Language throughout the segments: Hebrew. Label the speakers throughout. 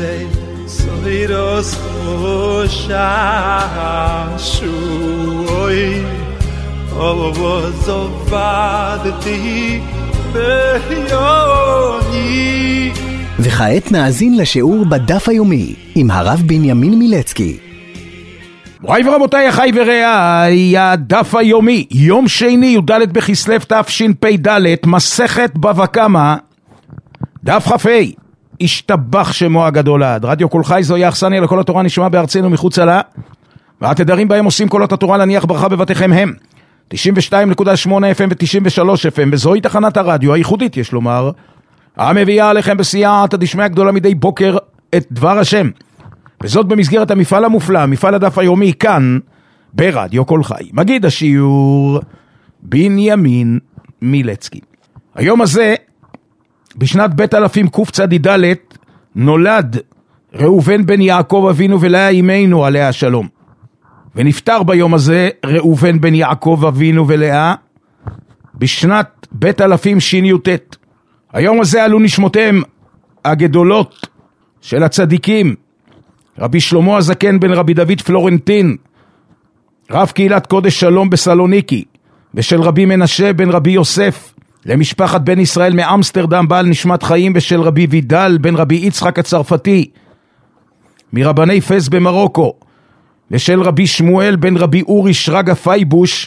Speaker 1: soiros shashuoi ovozovadti beyoni.
Speaker 2: וכעת נאזין לשיעור בדף היומי עם הרב בנימין מילצקי.
Speaker 3: מוריי ורבותיי, אחי ורעיי, הדף היומי, יום שני, י"ד בכסלו תשפ"ד, מסכת בבא קמא, דף כ"ה. השתבח שמו הגדול עד. רדיו קול חי זוהי האכסניה לכל התורה נשמע בארצנו מחוצה לה, והתדרים בהם עושים קולות התורה להניח ברכה בבתיכם הם 92.8 FM ו-93 FM, וזוהי תחנת הרדיו הייחודית, יש לומר, המביאה עליכם בסייעתא דשמיא גדולה מדי בוקר את דבר השם, וזאת במסגרת המפעל המופלא, מפעל הדף היומי, כאן ברדיו קול חי. מגיד השיעור בנימין מילצקי. היום הזה בשנת בית אלפים קצ"ד נולד ראובן בן יעקב אבינו ולאה אמנו עליה השלום, ונפטר ביום הזה ראובן בן יעקב אבינו ולאה בשנת בית אלפים שי"ט. היום הזה עלו נשמותיהם הגדולות של הצדיקים, רבי שלמה הזקן בן רבי דוד פלורנטין, רב קהילת קודש שלום בסלוניקי, ושל רבי מנשה בן רבי יוסף למשפחת בן ישראל מאמסטרדם בעל נשמת חיים, ושל רבי וידל בן רבי יצחק הצרפתי מרבני פס במרוקו, ושל רבי שמואל בן אורי אורי שרגא פייבוש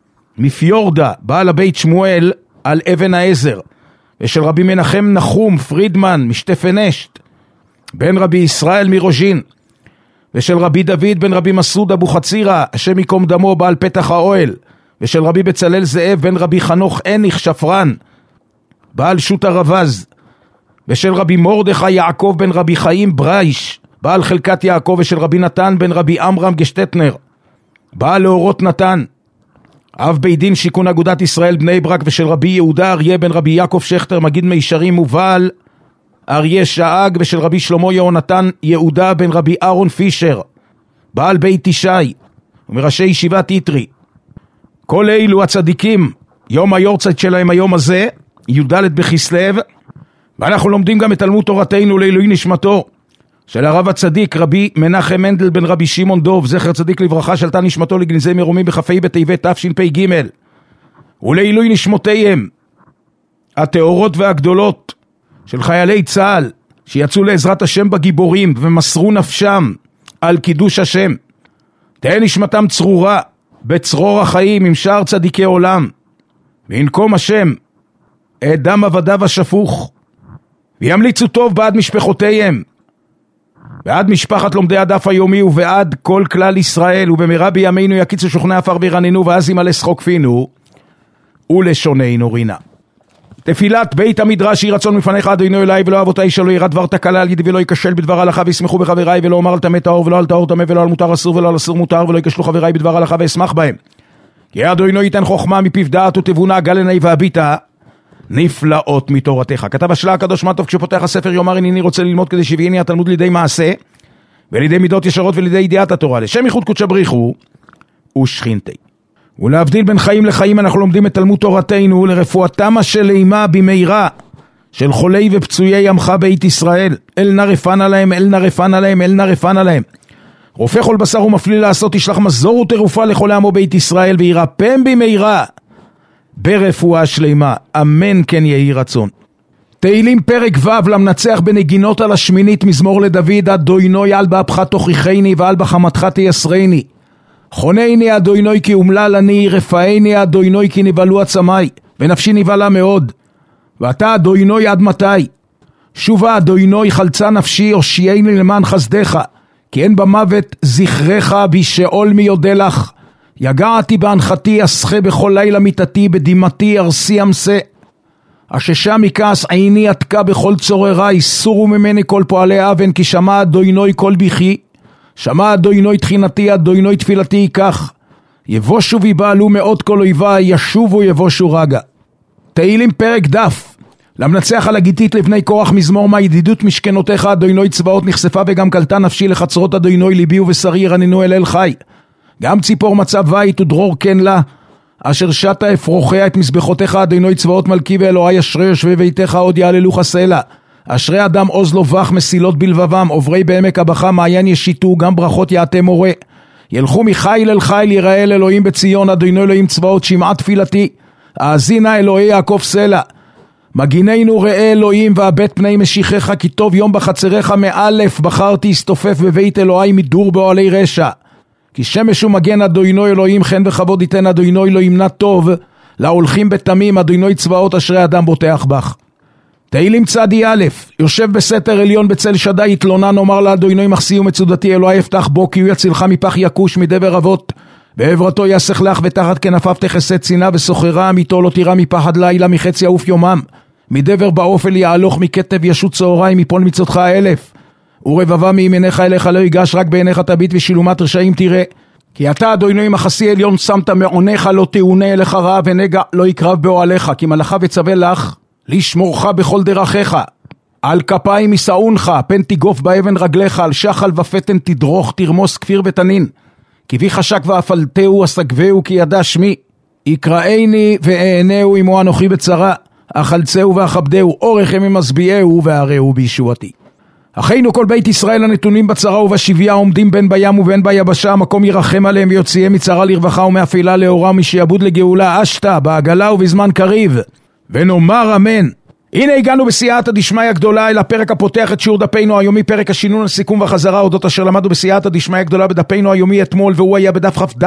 Speaker 3: מפיורדה בעל הבית שמואל על אבן העזר, ושל רבי מנחם נחום פרידמן משטפנשט בן רבי ישראל מרוז'ין, ושל רבי דוד בן רבי מסעוד אבו חצירה השם יקום דמו בעל פתח האוהל, ושל רבי בצלאל זאב בן רבי חנוך אניך שפרן בעל שוט הרבז, ושל רבי מרדכי יעקב בן רבי חיים ברייש בעל חלקת יעקב, ושל רבי נתן בן רבי אמרם גשטטנר בעל לאורות נתן אב בית דין שיכון אגודת ישראל בני ברק, ושל רבי יהודה אריה בן רבי יעקב שכטר מגיד מישרים ובעל אריה שאג, ושל רבי שלמה יהונתן יהודה בן רבי אהרון פישר בעל בית ישי ומראשי ישיבת יתרי. כל אלו הצדיקים יום היורצייט שלהם היום הזה י"ד בכסלו, ואנחנו לומדים גם את תלמוד תורתנו לעילוי נשמתו של הרב הצדיק רבי מנחם מנדל בן רבי שמעון דוב זכר צדיק לברכה, שלתה נשמתו לגנזי מרומים בכ"ה בטבת תשפ"ג, ולעילוי נשמותיהם התאורות והגדולות של חיילי צה"ל שיצאו לעזרת השם בגיבורים ומסרו נפשם על קידוש השם, תהא נשמתם צרורה בצרור החיים עם שאר צדיקי עולם, וינקום השם את דם עבדיו השפוך, וימליצו טוב בעד משפחותיהם, בעד משפחת לומדי הדף היומי ובעד כל כלל ישראל, ובמהרה בימינו יקיצו שוכני עפר וירננו, ואז ימלא שחוק פינו ולשוננו רינה. תפילת בית המדרש יהי רצון מפניך אדוני אלוהי ולא אבותיי, שלא ירא דבר תקלה על ידי ולא ייכשל בדבר הלכה, וישמחו בחבריי, ולא אומר על טמא טהור ולא על טהור טמא, ולא על מותר אסור ולא על אסור מותר, ולא ייכשלו חבריי בדבר הלכה ואשמח בהם. כי אדוני ייתן חוכמה מפיו דעת ותבונה גל עיני והביטה נפלאות מתורתך. כתב השלה הקדוש מה טוב כשפותח הספר יאמר הנני רוצה ללמוד כדי שיביאני התלמוד לידי מעשה ולידי מידות ישרות ולידי ידיעת התורה לשם ייחוד קודשא בריחו ושכינתי. ולהבדיל בין חיים לחיים אנחנו לומדים את תלמוד תורתנו לרפואתם השלמה במהרה של חולי ופצויי עמך בית ישראל. אל נא רפאנה להם, אל נא רפאנה להם, אל נא רפאנה להם. רופא כל בשר ומפליל לעשות ישלח מזור ותרופה לחולי עמו בית ישראל וירפאם במהרה ברפואה שלמה, אמן כן יהי רצון. תהילים פרק ו' למנצח בנגינות על השמינית, מזמור לדוד, אדוני על באפך תוכיחני ועל בחמתך תייסרני. חונני אדוני כי אומלל אני, רפאני אדוני כי נבהלו עצמי, ונפשי נבהלה מאוד. ואתה אדוני עד מתי? שובה אדוני חלצה נפשי, הושיעני למען חסדך, כי אין במוות זכרך בשאול מי יודע לך. יגעתי בהנחתי אסחה בכל לילה מיתתי, בדמעתי ארסי אמסה. אששה מכעס עיני עתקה בכל צורריי, סורו ממני כל פועלי אבן, כי שמע אדוני כל בכי, שמע אדוני תחינתי, אדוני תפילתי ייקח. יבושו ויבעלו מאות כל אויבי, ישובו יבושו רגע. תהילים פרק דף למנצח על הגיתית לבני כוח, מזמור מה ידידות משכנותיך אדוני צבאות נחשפה, וגם קלטה נפשי לחצרות אדוני ליבי ובשרי ירננו אל חי. גם ציפור מצב בית ודרור כן לה, אשר שתה אפרוחיה את מזבחותיך אדוני צבאות מלכי, ואלוהי אשרי יושבי ביתך עוד יעללוך סלע. אשרי אדם עוז לו בך מסילות בלבבם, עוברי בעמק הבכה מעיין ישיתו, גם ברכות יעטה מורה. ילכו מחיל אל חיל יראה אל אלוהים בציון, אדוני אלוהים צבאות שמעה תפילתי. האזינה אלוהי יעקב סלע. מגיננו ראה אלוהים ואבט פני משיחך, כי טוב יום בחצריך מאלף בחרתי הסתופף בבית אלוהי מדור באוהלי רשע. כי שמש ומגן אדוני אלוהים חן וכבוד ייתן אדוני אלוהים נא טוב להולכים בתמים אדוני צבאות אשרי אדם בוטח בך. תהילים צדי א', יושב בסתר עליון בצל שדי יתלונן, אומר לאדוני מחסי ומצודתי אלוהי אפתח בו, כי הוא יצילך מפח יקוש מדבר אבות, בעברתו יסך לך ותחת כנפיו תחסה צינה, וסוחרה אמיתו לא תירא מפחד לילה, מחץ יעוף יומם, מדבר באופל יעלוך, מכתב ישות צהריים, מפול מצודך 1000, ורבבה מימינך אליך לא ייגש, רק בעיניך תביט ושילומת רשעים תראה. כי אתה אדוני מחסי עליון שמת מעונך, לא תאונה אליך רע ונגע לא יקרב באוהליך, כי מלאכה וצווה לך לשמורך בכל דרכיך. על כפיים ישאונך, פן תיגוף באבן רגליך, על שחל ופתן תדרוך, תרמוס כפיר ותנין. כי בי חשק ואפלתהו אסגבהו, כי ידע שמי. יקראני ואענהו עמו אנוכי בצרה, אכלצהו ואכבדהו, אורך ימים משביעהו והראהו בישועתי. אחינו כל בית ישראל הנתונים בצרה ובשביה, עומדים בין בים ובין ביבשה, המקום ירחם עליהם ויוציאם מצרה לרווחה ומאפילה לאורה, משעבוד לגאולה, אשתה בעגלה ובזמן קריב. ונאמר אמן. הנה הגענו בסייעתא דשמיא גדולה אל הפרק הפותח את שיעור דפנו היומי, פרק השינון, הסיכום והחזרה אודות אשר למדנו בסייעתא דשמיא גדולה בדפנו היומי אתמול, והוא היה בדף כ"ד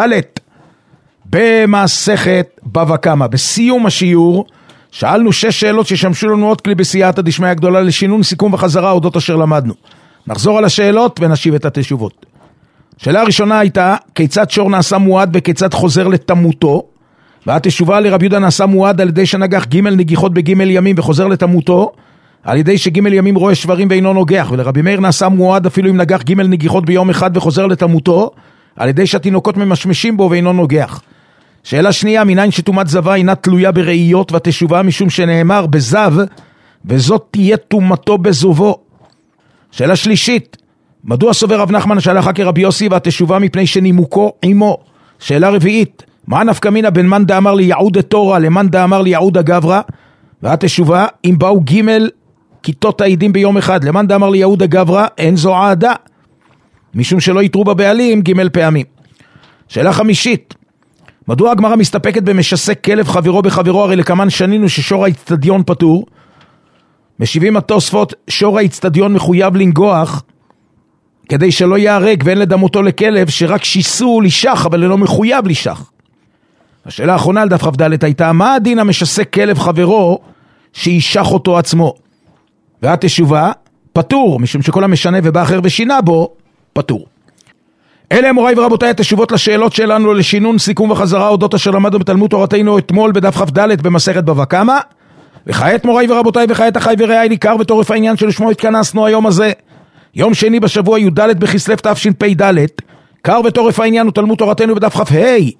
Speaker 3: במסכת בבא קמא. בסיום השיעור שאלנו 6 שאלות ששמשו לנו עוד כלי בסייעתא דשמיא גדולה לשינון, סיכום וחזרה אודות אשר למדנו. נחזור על השאלות ונשיב את התשובות. שאלה הראשונה הייתה, כיצד שור נעשה מועד וכיצד חוזר לתמותו? והתשובה לרבי יהודה נעשה מועד על ידי שנגח ג' נגיחות בג' ימים וחוזר לתמותו, על ידי שג' ימים רואה שברים ואינו נוגח. ולרבי מאיר נעשה מועד אפילו אם נגח ג' נגיחות ביום אחד וחוזר לתמותו, על ידי שהתינוקות ממשמשים בו ואינו נוגח. שאלה שנייה, מניין שתומת זבה אינה תלויה בראיות? והתשובה משום שנאמר בזב וזאת תהיה תומתו בזובו. שאלה שלישית, מדוע סובר רב נחמן שהלכה כרבי יוסי? והתשובה מפני שנימוקו עמו. שאלה רביעית, מה נפקא מינה בין מאן דאמר לי יעוד תורה למאן דאמר לי יעוד גברא? והתשובה, אם באו ג' כיתות העידים ביום אחד, למאן דאמר לי יעוד גברא, אין זו עדה, משום שלא יתרו בבעלים ג' פעמים. שאלה חמישית, מדוע הגמרא מסתפקת במשסק כלב חברו בחברו? הרי לכמן שנינו ששור האצטדיון פטור. משיבים התוספות, שור האצטדיון מחויב לנגוח כדי שלא יהרג, ואין לדמותו לכלב שרק שיסו לישך אבל לא מחויב לישך. השאלה האחרונה על דף כ"ד הייתה, מה הדין המשסק כלב חברו שישך אותו עצמו? והתשובה, פטור, משום שכל המשנה ובא אחר ושינה בו, פטור. אלה הם מוריי ורבותיי התשובות לשאלות שלנו לשינון, סיכום וחזרה אודות אשר למדנו בתלמוד תורתנו אתמול בדף כ"ד במסכת בבא קמא. וכעת מוריי ורבותיי, וכעת אחי ורעי, ניכר וטורף העניין שלשמו התכנסנו היום הזה, יום שני בשבוע י"ד בכסלו תשפ"ד. קר וטורף העניין הוא תלמוד תורתנו בדף כ"ה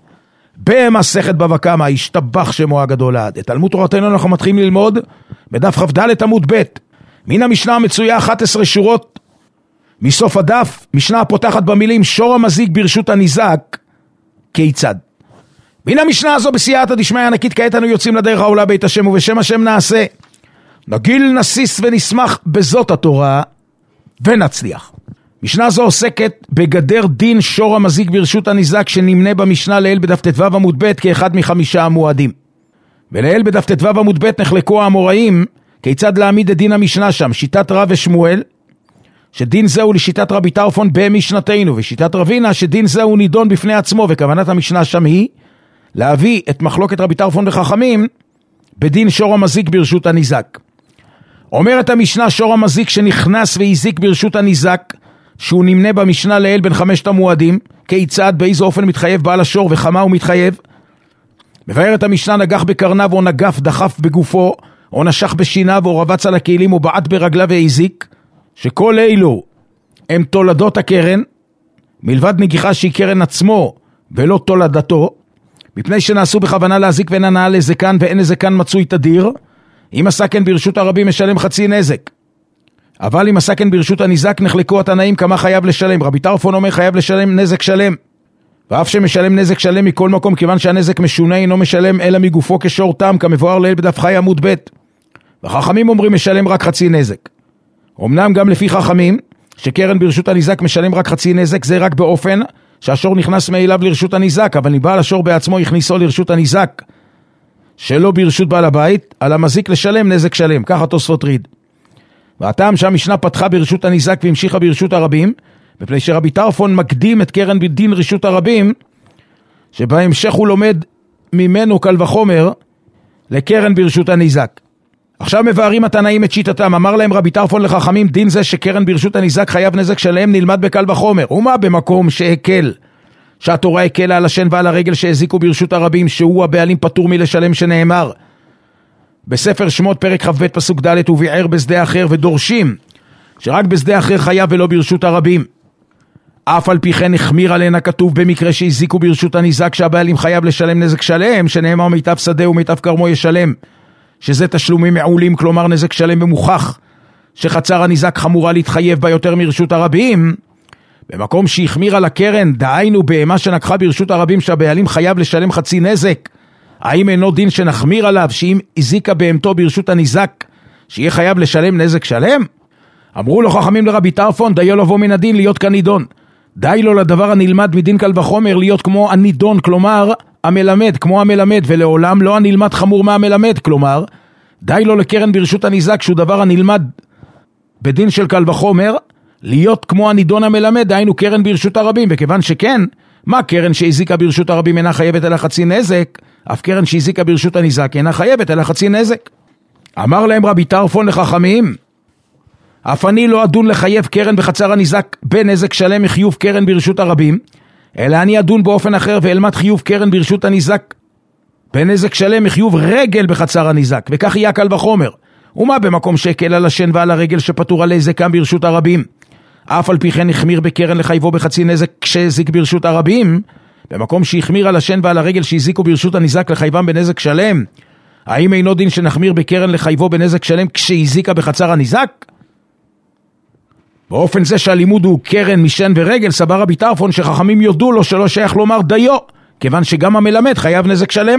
Speaker 3: במסכת בבא קמא, השתבח שמו הגדול לעד. את תלמוד תורתנו אנחנו מתחילים ללמוד בדף כ"ד עמוד ב'. מן המשנה המצויה 11 שורות מסוף הדף, משנה הפותחת במילים שור המזיק ברשות הניזק, כיצד? מן המשנה הזו בסייעתא דשמיא ענקית, כעת אנו יוצאים לדרך העולה בית השם, ובשם השם נעשה, נגיל נסיס ונשמח בזאת התורה ונצליח. משנה זו עוסקת בגדר דין שור המזיק ברשות הניזק, שנמנה במשנה לעיל בדף ט"ו עמוד ב' כאחד מ5 המועדים. ולעיל בדף ט"ו עמוד ב' נחלקו האמוראים כיצד להעמיד את דין המשנה שם, שיטת רב ושמואל שדין זהו לשיטת רבי טרפון במשנתנו, ושיטת רבינה שדין זהו נידון בפני עצמו, וכוונת המשנה שם היא להביא את מחלוקת רבי טרפון וחכמים בדין שור המזיק ברשות הניזק. אומרת המשנה, שור המזיק שנכנס והזיק ברשות הניזק, שהוא נמנה במשנה לעיל בין 5 המועדים, כיצד, באיזה אופן מתחייב בעל השור וכמה הוא מתחייב? מבארת המשנה, נגח בקרניו או נגף דחף בגופו או נשך בשיניו או רבץ על הכלים או בעט ברגליו והזיק, שכל אלו הם תולדות הקרן, מלבד נגיחה שהיא קרן עצמו ולא תולדתו, מפני שנעשו בכוונה להזיק ואין הנאה לזקן ואין לזקן מצוי תדיר. אם עשה כן ברשות הרבים משלם חצי נזק, אבל אם עשה כן ברשות הניזק נחלקו התנאים כמה חייב לשלם. רבי טרפון אומר חייב לשלם נזק שלם, ואף שמשלם נזק שלם מכל מקום, כיוון שהנזק משונה אינו משלם אלא מגופו כשור תם, כמבואר לעיל בדף חי עמוד ב'. וחכמים אומרים משלם רק חצי נזק. אמנם גם לפי חכמים, שקרן ברשות הניזק משלם רק חצי נזק, זה רק באופן שהשור נכנס מאליו לרשות הניזק, אבל אם בעל השור בעצמו הכניסו לרשות הניזק, שלא ברשות בעל הבית, על המזיק לשלם נזק שלם, ככה תוספות ריד. והטעם שהמשנה פתחה ברשות הניזק והמשיכה ברשות הרבים, מפני שרבי טרפון מקדים את קרן בדין רשות הרבים, שבהמשך הוא לומד ממנו קל וחומר לקרן ברשות הניזק. עכשיו מבארים התנאים את שיטתם, אמר להם רבי טרפון לחכמים, דין זה שקרן ברשות הניזק חייב נזק שלם נלמד בקל וחומר. ומה במקום שהקל, שהתורה הקלה על השן ועל הרגל שהזיקו ברשות הרבים, שהוא הבעלים פטור מלשלם, שנאמר בספר שמות פרק כ"ב פסוק ד' וביער בשדה אחר, ודורשים שרק בשדה אחר חייב ולא ברשות הרבים. אף על פי כן החמיר עליהן הכתוב במקרה שהזיקו ברשות הניזק שהבעלים חייב לשלם נזק שלם, שנאמר מיטב שדה ומיטב כרמו ישלם, שזה תשלומים מעולים, כלומר נזק שלם ומוכח שחצר הניזק חמורה להתחייב בה יותר מרשות הרבים. במקום שהחמיר על הקרן, דהיינו בהמה שנקחה ברשות הרבים שהבעלים חייב לשלם חצי נזק, האם אינו דין שנחמיר עליו שאם הזיקה בהמתו ברשות הניזק שיהיה חייב לשלם נזק שלם? אמרו לו חכמים לרבי טרפון, דיו לבוא מן הדין להיות כנידון. די לו לדבר הנלמד מדין קל וחומר להיות כמו הנידון, כלומר המלמד, כמו המלמד, ולעולם לא הנלמד חמור מהמלמד, כלומר די לו לקרן ברשות הניזק שהוא דבר הנלמד בדין של קל וחומר להיות כמו הנידון המלמד, דהיינו קרן ברשות הרבים. וכיוון שכן, מה קרן שהזיקה ברשות הרבים אינה חייבת אלא חצי נזק, אף קרן שהזיקה ברשות הניזק אינה חייבת אלא חצי נזק. אמר להם רבי טרפון לחכמים, אף אני לא אדון לחייב קרן בחצר הניזק בנזק שלם מחיוב קרן ברשות הרבים, אלא אני אדון באופן אחר ואלמד חיוב קרן ברשות הניזק בנזק שלם מחיוב רגל בחצר הניזק, וכך יהיה קל וחומר. ומה במקום שהקל על השן ועל הרגל שפטור על נזקם ברשות הרבים, אף על פי כן החמיר בקרן לחייבו בחצי נזק כשהזיק ברשות הרבים, במקום שהחמיר על השן ועל הרגל שהזיקו ברשות הניזק לחייבם בנזק שלם, האם אינו דין שנחמיר בקרן לחייבו בנזק שלם כשהזיקה בחצר הניזק? באופן זה שהלימוד הוא קרן משן ורגל, סבר רבי טרפון שחכמים יודו לו שלא שייך לומר דיו, כיוון שגם המלמד חייב נזק שלם.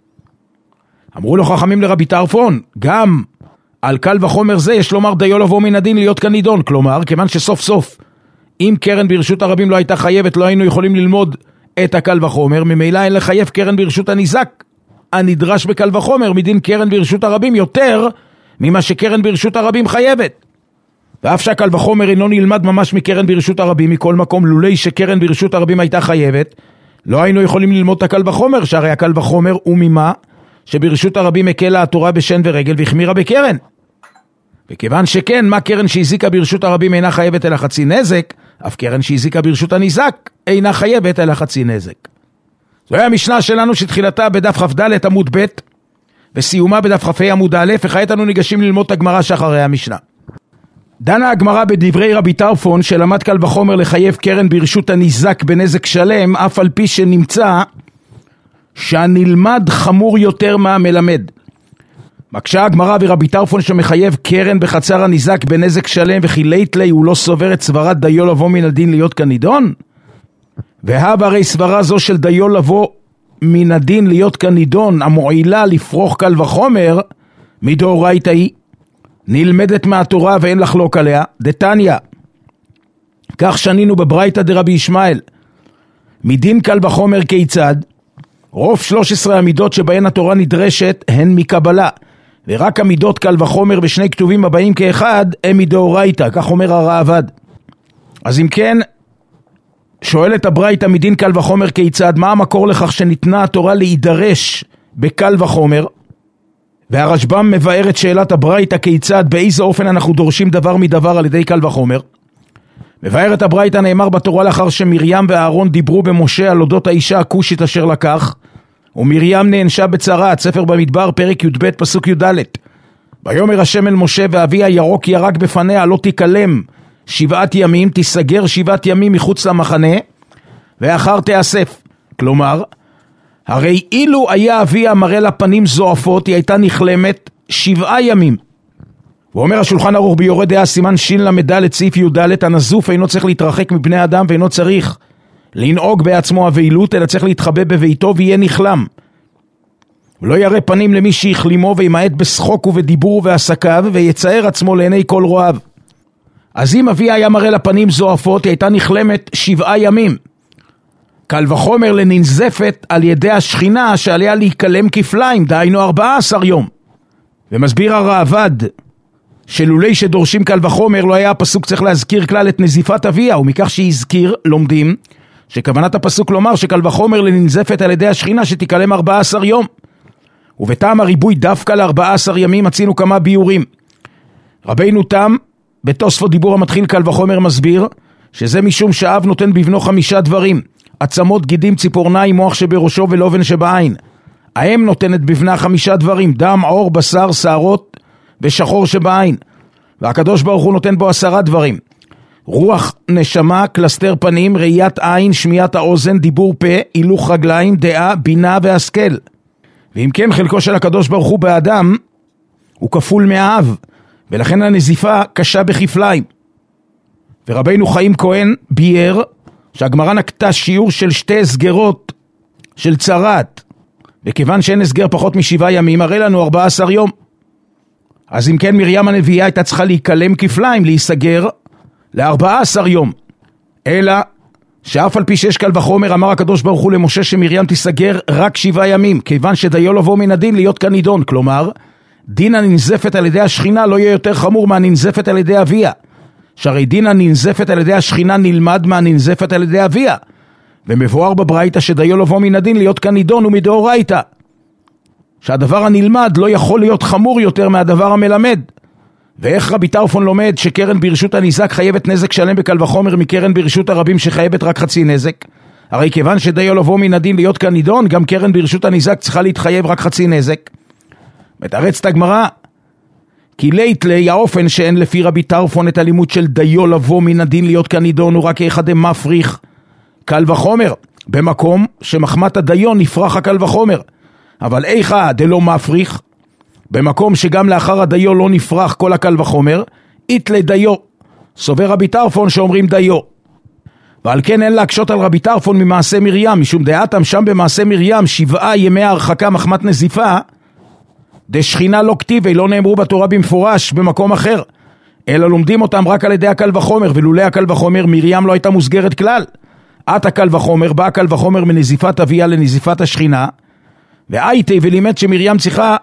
Speaker 3: אמרו לו חכמים לרבי טרפון, גם על קל וחומר זה יש לומר דיו לבוא מן הדין להיות כנידון, כלומר כיוון שסוף סוף אם קרן ברשות הרבים לא הייתה חייבת לא היינו יכולים ללמוד את הקל וחומר, ממילא אין לחייב קרן ברשות הניזק הנדרש בקל וחומר מדין קרן ברשות הרבים יותר ממה שקרן ברשות הרבים חייבת. ואף שהקל וחומר אינו נלמד ממש מקרן ברשות הרבים, מכל מקום לולי שקרן ברשות הרבים הייתה חייבת לא היינו יכולים ללמוד את הקל וחומר, שהרי הקל וחומר הוא ממה שברשות הרבים הקלה התורה בשן ורגל והחמירה בקרן. וכיוון שכן, מה קרן שהזיקה ברשות הרבים אינה חייבת אלא חצי נזק, אף קרן שהזיקה ברשות הניזק אינה חייבת אלא חצי נזק. זוהי המשנה שלנו שתחילתה בדף כ"ד עמוד ב' וסיומה בדף כ"ה עמוד א', וכעת אנו ניגשים ללמוד את הגמרא שאחרי המשנה. דנה הגמרא בדברי רבי טרפון שלמד קל וחומר לחייב קרן ברשות הניזק בנזק שלם, אף על פי שנמצא שהנלמד חמור יותר מהמלמד. מקשה הגמרא ורבי טרפון שמחייב קרן בחצר הניזק בנזק שלם וכי לית לי הוא לא סובר את סברת דיו לבוא מן הדין להיות כנידון? והבה הרי סברה זו של דיו לבוא מן הדין להיות כנידון המועילה לפרוך קל וחומר מדאורייתא היא נלמדת מהתורה ואין לחלוק עליה. דתניא כך שנינו בברייתא דרבי ישמעאל מדין קל וחומר כיצד? רוב 13 המידות שבהן התורה נדרשת הן מקבלה, ורק המידות קל וחומר בשני כתובים הבאים כאחד הם מדאורייתא, כך אומר הראב"ד. אז אם כן, שואלת הברייתא מדין קל וחומר כיצד, מה המקור לכך שניתנה התורה להידרש בקל וחומר? והרשב"ם מבאר את שאלת הברייתא כיצד, באיזה אופן אנחנו דורשים דבר מדבר על ידי קל וחומר. מבאר את הברייתא, נאמר בתורה לאחר שמרים ואהרון דיברו במשה על אודות האישה הכושית אשר לקח, ומרים נענשה בצרעת, ספר במדבר פרק י"ב פסוק י"ד. ויאמר השם אל משה ואבי הירוק ירק בפניה לא תיכלם 7 ימים, תיסגר 7 ימים מחוץ למחנה ואחר תאסף. כלומר, הרי אילו היה אביה מראה לה פנים זועפות היא הייתה נכלמת 7 ימים. ואומר השולחן ערוך ביורה דעה סימן של"ד סעיף י"ד, הנזוף אינו צריך להתרחק מבני אדם ואינו צריך לנהוג בעצמו אבלות, אלא צריך להתחבא בביתו ויהיה נכלם. ולא יראה פנים למי שיחלימו וימעט בשחוק ובדיבור ועסקיו ויצער עצמו לעיני כל רואיו. אז אם אביה היה מראה לפנים זועפות, היא הייתה נכלמת 7 ימים. קל וחומר לננזפת על ידי השכינה שעליה להיקלם כפליים, דהיינו 14 יום. ומסביר הראב"ד שלולי שדורשים קל וחומר לא היה הפסוק צריך להזכיר כלל את נזיפת אביה, ומכך שהזכיר לומדים שכוונת הפסוק לומר שקל וחומר לננזפת על ידי השכינה שתיקלם 14 יום. ובטעם הריבוי דווקא ל14 ימים מצינו כמה ביורים. רבינו תם בתוספות דיבור המתחיל קל וחומר מסביר שזה משום שאב נותן בבנו 5 דברים: עצמות, גידים, ציפורניים, מוח שבראשו ולובן שבעין. האם נותנת בבנה 5 דברים: דם, עור, בשר, שערות ושחור שבעין. והקדוש ברוך הוא נותן בו 10 דברים: רוח, נשמה, קלסתר פנים, ראיית עין, שמיעת האוזן, דיבור פה, הילוך רגליים, דעה, בינה והשכל. ואם כן, חלקו של הקדוש ברוך הוא באדם הוא כפול מהאב, ולכן הנזיפה קשה בכפליים. ורבינו חיים כהן ביאר שהגמרא נקטה שיעור של 2 סגרות של צרת, וכיוון שאין הסגר פחות מ7 ימים, הרי לנו 14 יום. אז אם כן, מרים הנביאה הייתה צריכה להיקלם כפליים, להיסגר ל14 יום. אלא שאף על פי שיש קל וחומר, אמר הקדוש ברוך הוא למשה שמרים תיסגר רק 7 ימים, כיוון שדיו לבוא מן הדין להיות כנידון. כלומר, דין הננזפת על ידי השכינה לא יהיה יותר חמור מהננזפת על ידי אביה. שהרי דין הננזפת על ידי השכינה נלמד מהננזפת על ידי אביה. ומבואר בברייתא שדיו לבוא מן הדין להיות כנידון ומדאורייתא. שהדבר הנלמד לא יכול להיות חמור יותר מהדבר המלמד. ואיך רבי טרפון לומד שקרן ברשות הניזק חייבת נזק שלם בקל וחומר מקרן ברשות הרבים שחייבת רק חצי נזק? הרי כיוון שדיו לבוא מן הדין להיות כנידון, גם קרן ברשות הניזק צריכה להתחייב רק חצי נזק. מתרצת הגמרא, כי לית לי האופן שאין לפי רבי טרפון את הלימוד של דיו לבוא מן הדין להיות כנידון הוא רק אחד מפריך קל וחומר, במקום שמחמת הדיו נפרח הקל וחומר. אבל איכה דלא מפריך, במקום שגם לאחר הדיו לא נפרח כל הקל וחומר, אית לדיו, סובר רבי טרפון שאומרים דיו. ועל כן אין להקשות על רבי טרפון ממעשה מרים, משום דעתם שם במעשה מרים 7 ימי הרחקה מחמת נזיפה, דשכינה לא כתיבי, לא נאמרו בתורה במפורש במקום אחר, אלא לומדים אותם רק על ידי הקל וחומר, ולולא הקל וחומר מרים לא הייתה מוסגרת כלל. את הקל וחומר, בא הקל וחומר מנזיפת אביה לנזיפת השכינה, והייתי ולימד שמרים צריכה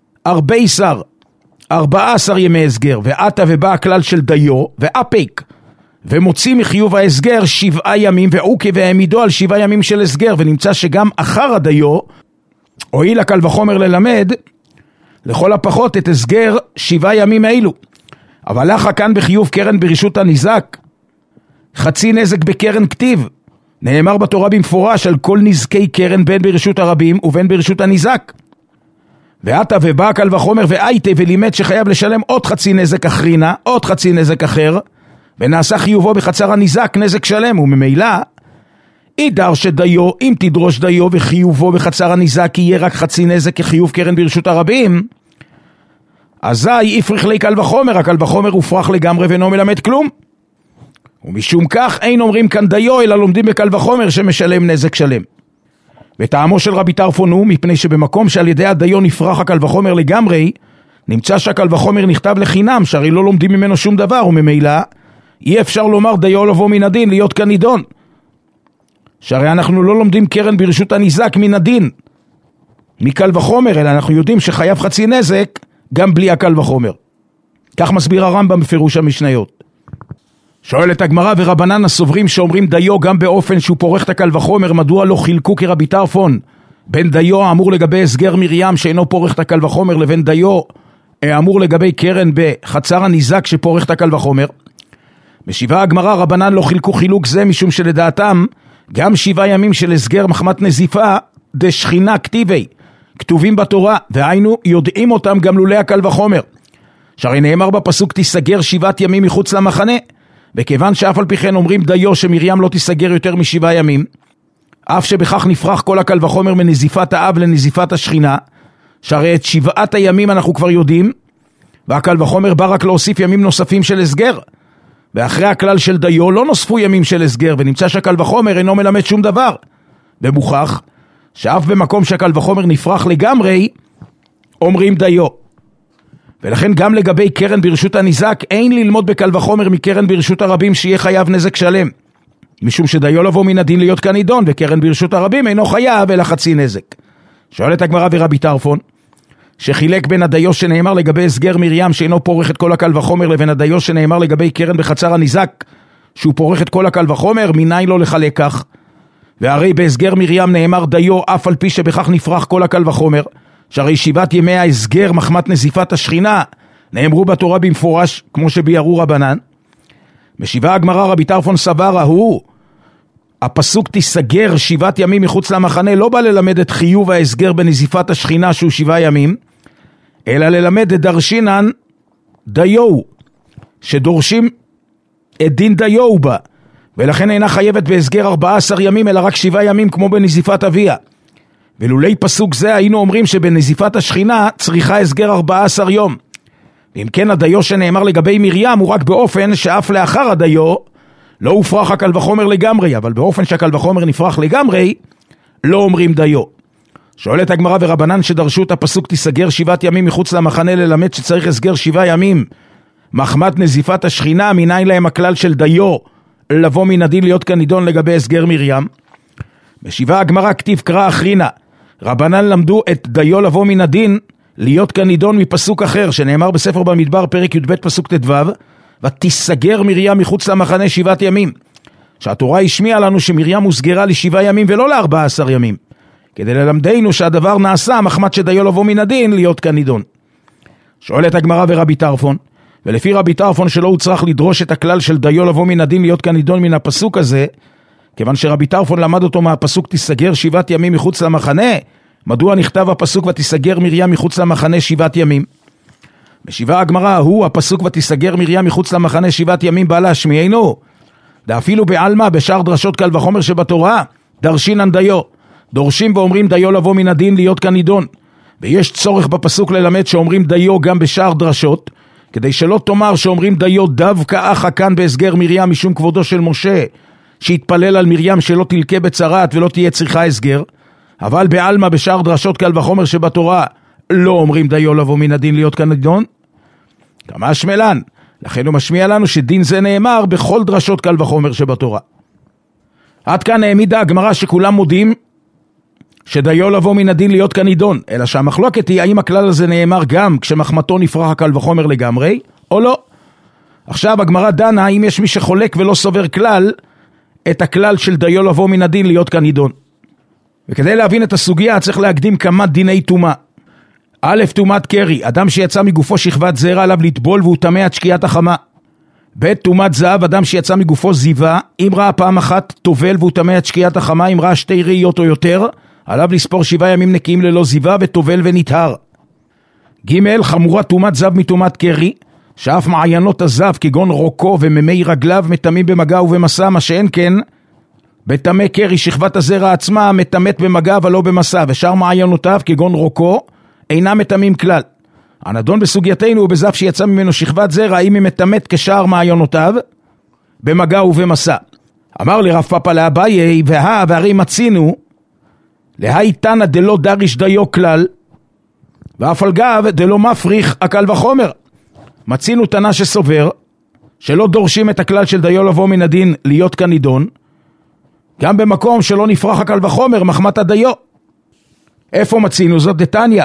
Speaker 3: 14 ימי הסגר, ועתה ובא הכלל של דיו, ואפק, ומוציא מחיוב ההסגר 7 ימים, ואוקי והעמידו על 7 ימים של הסגר, ונמצא שגם אחר הדיו, הועיל הקל וחומר ללמד, לכל הפחות את הסגר 7 ימים האלו. אבל לך כאן בחיוב קרן ברשות הניזק, חצי נזק בקרן כתיב, נאמר בתורה במפורש על כל נזקי קרן בין ברשות הרבים ובין ברשות הניזק. ועתה ובא קל וחומר והייתי ולימד שחייב לשלם עוד חצי נזק אחרינה, עוד חצי נזק אחר, ונעשה חיובו בחצר הניזק נזק שלם, וממילא אידר שדיו, אם תדרוש דיו וחיובו בחצר הניזק יהיה רק חצי נזק כחיוב קרן ברשות הרבים, אזי יפריך לי קל וחומר, הקל וחומר הופרח לגמרי ואינו מלמד כלום. ומשום כך אין אומרים כאן דיו, אלא לומדים בקל וחומר שמשלם נזק שלם. וטעמו של רבי טרפון הוא מפני שבמקום שעל ידי הדיו נפרח הקל וחומר לגמרי, נמצא שהקל וחומר נכתב לחינם, שהרי לא לומדים ממנו שום דבר, וממילא אי אפשר לומר דיו לבוא מן הדין להיות כנידון. שהרי אנחנו לא לומדים קרן ברשות הניזק מן הדין מקל וחומר, אלא אנחנו יודעים שחייב חצי נזק גם בלי הקל וחומר. כך מסביר הרמב"ם בפירוש המשניות. שואלת הגמרא, ורבנן הסוברים שאומרים דיו גם באופן שהוא פורח את הקל וחומר, מדוע לא חילקו כרבי טרפון בין דיו האמור לגבי הסגר מרים שאינו פורח את הקל וחומר לבין דיו האמור לגבי קרן בחצר הניזק שפורח את הקל וחומר? משיבה הגמרא, רבנן לא חילקו חילוק זה משום שלדעתם גם 7 ימים של הסגר מחמת נזיפה דשכינה כתיבי, כתובים בתורה, והיינו יודעים אותם גם לולא הקל וחומר. שהרי נאמר בפסוק תיסגר 7 ימים מחוץ למחנה, וכיוון שאף על פי כן אומרים דיו שמרים לא תיסגר יותר מ7 ימים, אף שבכך נפרח כל הקל וחומר מנזיפת האב לנזיפת השכינה, שהרי את 7 הימים אנחנו כבר יודעים, והקל וחומר בא רק להוסיף ימים נוספים של הסגר, ואחרי הכלל של דיו לא נוספו ימים של הסגר, ונמצא שהקל וחומר אינו מלמד שום דבר, ומוכח שאף במקום שהקל וחומר נפרח לגמרי אומרים דיו. ולכן גם לגבי קרן ברשות הניזק, אין ללמוד בקל וחומר מקרן ברשות הרבים שיהיה חייב נזק שלם. משום שדיו לבוא מן הדין להיות כנידון, וקרן ברשות הרבים אינו חייב אלא חצי נזק. שואלת הגמרא ורבי טרפון, שחילק בין הדיו שנאמר לגבי הסגר מרים שאינו פורך את כל הקל וחומר, לבין הדיו שנאמר לגבי קרן בחצר הניזק שהוא פורך את כל הקל וחומר, מניין לא לחלק כך? והרי בהסגר מרים נאמר דיו אף על פי שבכך נפרח כל הקל וחומר, שהרי 7 ימי ההסגר מחמת נזיפת השכינה נאמרו בתורה במפורש כמו שביארו רבנן. משיבה הגמרא רבי טרפון סבר, הפסוק תיסגר 7 ימים מחוץ למחנה לא בא ללמד את חיוב ההסגר בנזיפת השכינה שהוא 7 ימים, אלא ללמד את דרשינן דיו, שדורשים את דין דיו בה, ולכן אינה חייבת בהסגר 14 ימים אלא רק 7 ימים כמו בנזיפת אביה. ולולי פסוק זה היינו אומרים שבנזיפת השכינה צריכה הסגר 14 יום. ואם כן הדיו שנאמר לגבי מרים הוא רק באופן שאף לאחר הדיו לא הופרח הקל וחומר לגמרי, אבל באופן שהקל וחומר נפרח לגמרי לא אומרים דיו. שואלת הגמרא ורבנן שדרשו את הפסוק תיסגר 7 ימים מחוץ למחנה ללמד שצריך הסגר 7 ימים מחמת נזיפת השכינה, מניין להם הכלל של דיו לבוא מן הדין להיות כנידון לגבי הסגר מרים? משיבה הגמרא כתיב קרא אחרינה, רבנן למדו את דיו לבוא מן הדין להיות כנידון מפסוק אחר שנאמר בספר במדבר פרק י"ב פסוק ט"ו, ותיסגר מרים מחוץ למחנה 7 ימים, שהתורה השמיעה לנו שמרים הוסגרה ל7 ימים ולא ל14 ימים, כדי ללמדנו שהדבר נעשה מחמת שדיו לבוא מן הדין להיות כנידון. שואלת הגמרא ורבי טרפון, ולפי רבי טרפון שלא הוא צריך לדרוש את הכלל של דיו לבוא מן הדין להיות כנידון מן הפסוק הזה, כיוון שרבי טרפון למד אותו מהפסוק תיסגר 7 ימים מחוץ למחנה, מדוע נכתב הפסוק ותיסגר מרים מחוץ למחנה 7 ימים? משיבה הגמרא, הפסוק ותיסגר מרים מחוץ למחנה 7 ימים בא להשמיענו, ואפילו בעלמא בשאר דרשות קל וחומר שבתורה דרשינן דיו, דורשים ואומרים דיו לבוא מן הדין להיות כנידון, ויש צורך בפסוק ללמד שאומרים דיו גם בשאר דרשות, כדי שלא תאמר שאומרים דיו דווקא אחא כאן בהסגר מרים משום כבודו של משה שהתפלל על מרים שלא תלכה בצרת ולא תהיה צריכה הסגר, אבל בעלמא בשאר דרשות קל וחומר שבתורה לא אומרים דיו לבוא מן הדין להיות כנידון. כמה שמלן, לכן הוא משמיע לנו שדין זה נאמר בכל דרשות קל וחומר שבתורה. עד כאן העמידה הגמרא שכולם מודים שדיו לבוא מן הדין להיות כנידון, אלא שהמחלוקת היא האם הכלל הזה נאמר גם כשמחמתו נפרח הקל וחומר לגמרי או לא. עכשיו הגמרא דנה האם יש מי שחולק ולא סובר כלל את הכלל של דיו לבוא מן הדין להיות כנידון. וכדי להבין את הסוגיה צריך להקדים כמה דיני טומאה. א', טומאת קרי, אדם שיצא מגופו שכבת זרע עליו לטבול והוא טמא עד שקיעת החמה. ב', טומאת זהב, אדם שיצא מגופו זיווה, אם ראה פעם אחת טובל והוא טמא עד שקיעת החמה, אם ראה 2 ראיות או יותר, עליו לספור 7 ימים נקיים ללא זיווה וטובל ונטהר. ג', חמורה טומאת זהב מטומאת קרי, שאף מעיינות הזהב כגון רוקו וממי רגליו מטמאים במגע ובמסע, מה שאין כן בטמא קרי שכבת הזרע עצמה מטמאת במגע אבל לא במסע, ושאר מעיינותיו כגון רוקו אינם מטמאים כלל. הנדון בסוגייתנו הוא בזף שיצא ממנו שכבת זרע, האם היא מטמאת כשאר מעיינותיו במגע ובמסע. אמר לי רב פאפא לאביי, והרי מצינו להי תנא דלא דריש דיו כלל, ואף על גב דלא מפריך הקל וחומר. מצינו תנא שסובר שלא דורשים את הכלל של דיו לבוא מן הדין להיות כנידון, גם במקום שלא נפרח הקל וחומר מחמת הדיו. איפה מצינו זאת? דתניא,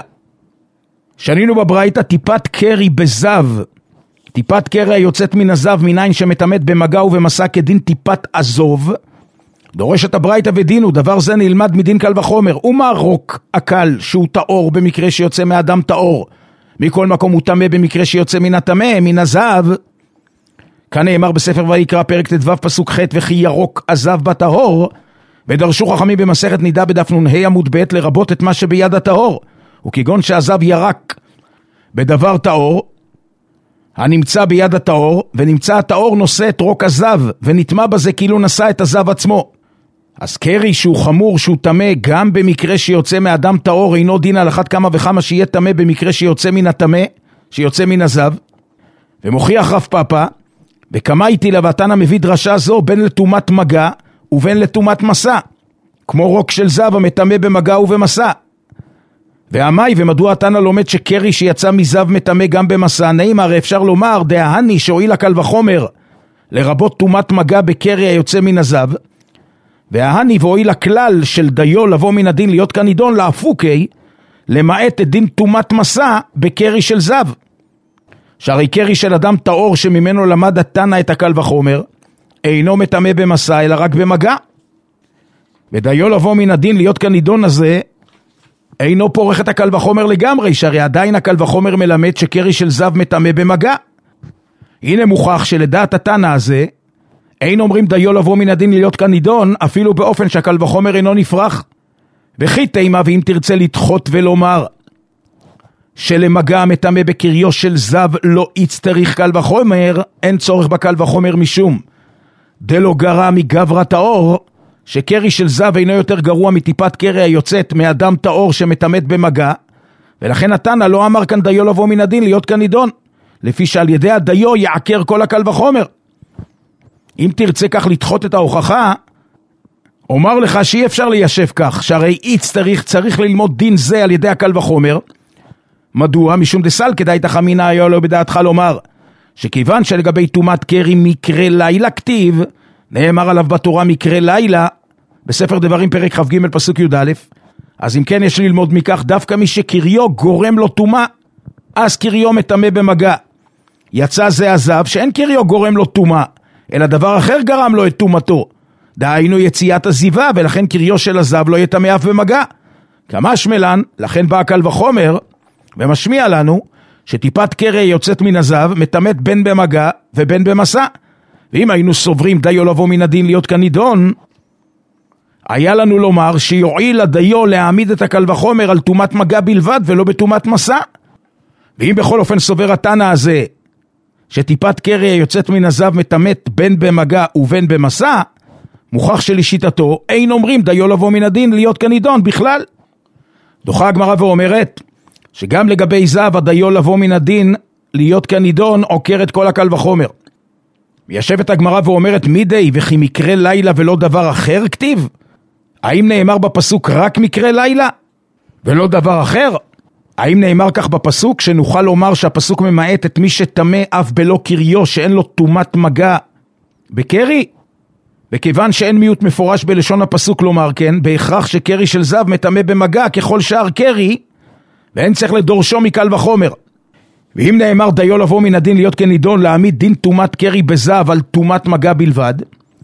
Speaker 3: שנינו בברייתא טיפת קרי בזב, טיפת קרי היוצאת מן הזב מניין שמטמאת במגע ובמסע כדין טיפת עזוב, דורשת הברייתא ודינו, דבר זה נלמד מדין קל וחומר. ומה רוק הקל שהוא טהור במקרה שיוצא מאדם טהור, מכל מקום הוא טמא במקרה שיוצא מן הטמא, מן הזב. כאן נאמר בספר ויקרא פרק ט"ו פסוק ח' וכי ירוק הזב בטהור, ודרשו חכמים במסכת נידה בדף נ"ה עמוד ב' לרבות את מה שביד הטהור, וכגון שהזב ירק בדבר טהור הנמצא ביד הטהור, ונמצא הטהור נושא את רוק הזב ונטמע בזה כאילו נשא את הזב עצמו. אז קרי שהוא חמור שהוא טמא גם במקרה שיוצא מאדם טהור אינו דין על אחת כמה וכמה שיהיה טמא במקרה שיוצא מן הטמא, שיוצא מן הזב. ומוכיח רב פאפא וכמה איתי לבתנא מביא דרשה זו בין לטומאת מגע ובין לטומאת מסע, כמו רוק של זב המטמא במגע ובמסע. והמי ומדוע התנא לומד שקרי שיצא מזב מטמא גם במסע? נאמר, אפשר לומר דהני שהועיל הקל וחומר לרבות תומת מגע בקרי היוצא מן הזב, וההני והועיל הכלל של דיו לבוא מן הדין להיות כנידון להפוקי למעט את דין תומת מסע בקרי של זב, שהרי קרי של אדם טהור שממנו למד התנא את הקל וחומר אינו מטמא במסע אלא רק במגע, ודיו לבוא מן הדין להיות כנידון הזה אינו פורח את הקל וחומר לגמרי, שהרי עדיין הקל וחומר מלמד שקרי של זב מטמא במגע. הנה מוכח שלדעת התנא הזה אין אומרים דיו לבוא מן הדין להיות כנידון אפילו באופן שהקל וחומר אינו נפרח. וכי תימה, ואם תרצה לדחות ולומר שלמגע מטמא בקריו של זב לא יצטריך קל וחומר, אין צורך בקל וחומר משום דלא גרע מגברא טהור, שקרי של זב אינו יותר גרוע מטיפת קרי היוצאת מאדם טהור שמטמאת במגע, ולכן התנא לא אמר כאן דיו לבוא מן הדין להיות כנידון, לפי שעל ידי הדיו יעקר כל הקל וחומר. אם תרצה כך לדחות את ההוכחה, אומר לך שאי אפשר ליישב כך, שהרי צריך ללמוד דין זה על ידי הקל וחומר. מדוע? משום דסל כדאי תחמינה היה לו בדעתך לומר, שכיוון שלגבי תומת קרי מקרה לילה כתיב, נאמר עליו בתורה מקרה לילה, בספר דברים פרק כ"ג פסוק י"א, אז אם כן יש ללמוד מכך דווקא מי שקריו גורם לו תומה, אז קריו מטמא במגע. יצא זה הזב שאין קריו גורם לו תומה, אלא דבר אחר גרם לו את תומתו, דהיינו יציאת הזיבה, ולכן קריו של הזב לא יטמא אף במגע. כמשמלן, לכן בא הקל וחומר ומשמיע לנו שטיפת קרי יוצאת מן הזב מטמאת בין במגע ובין במסע. ואם היינו סוברים דיו לבוא מן הדין להיות כנידון, היה לנו לומר שיועיל הדיו להעמיד את הקל וחומר על תומת מגע בלבד ולא בתומת מסע. ואם בכל אופן סובר התנא הזה שטיפת קרי יוצאת מן הזב מטמאת בין במגע ובין במסע, מוכח שלשיטתו אין אומרים דיו לבוא מן הדין להיות כנידון בכלל. דוחה הגמרא ואומרת שגם לגבי זב הדיו לבוא מן הדין להיות כנידון עוקר את כל הקל וחומר. וישבת הגמרא ואומרת מידי וכי מקרה לילה ולא דבר אחר כתיב? האם נאמר בפסוק רק מקרה לילה ולא דבר אחר? האם נאמר כך בפסוק שנוכל לומר שהפסוק ממעט את מי שטמא אף בלא קריו שאין לו תומת מגע בקרי? וכיוון שאין מיעוט מפורש בלשון הפסוק לומר כן, בהכרח שקרי של זב מטמא במגע ככל שאר קרי, ואין צריך לדורשו מקל וחומר. ואם נאמר דיו לבוא מן הדין להיות כנידון להעמיד דין תומת קרי בזב על תומת מגע בלבד,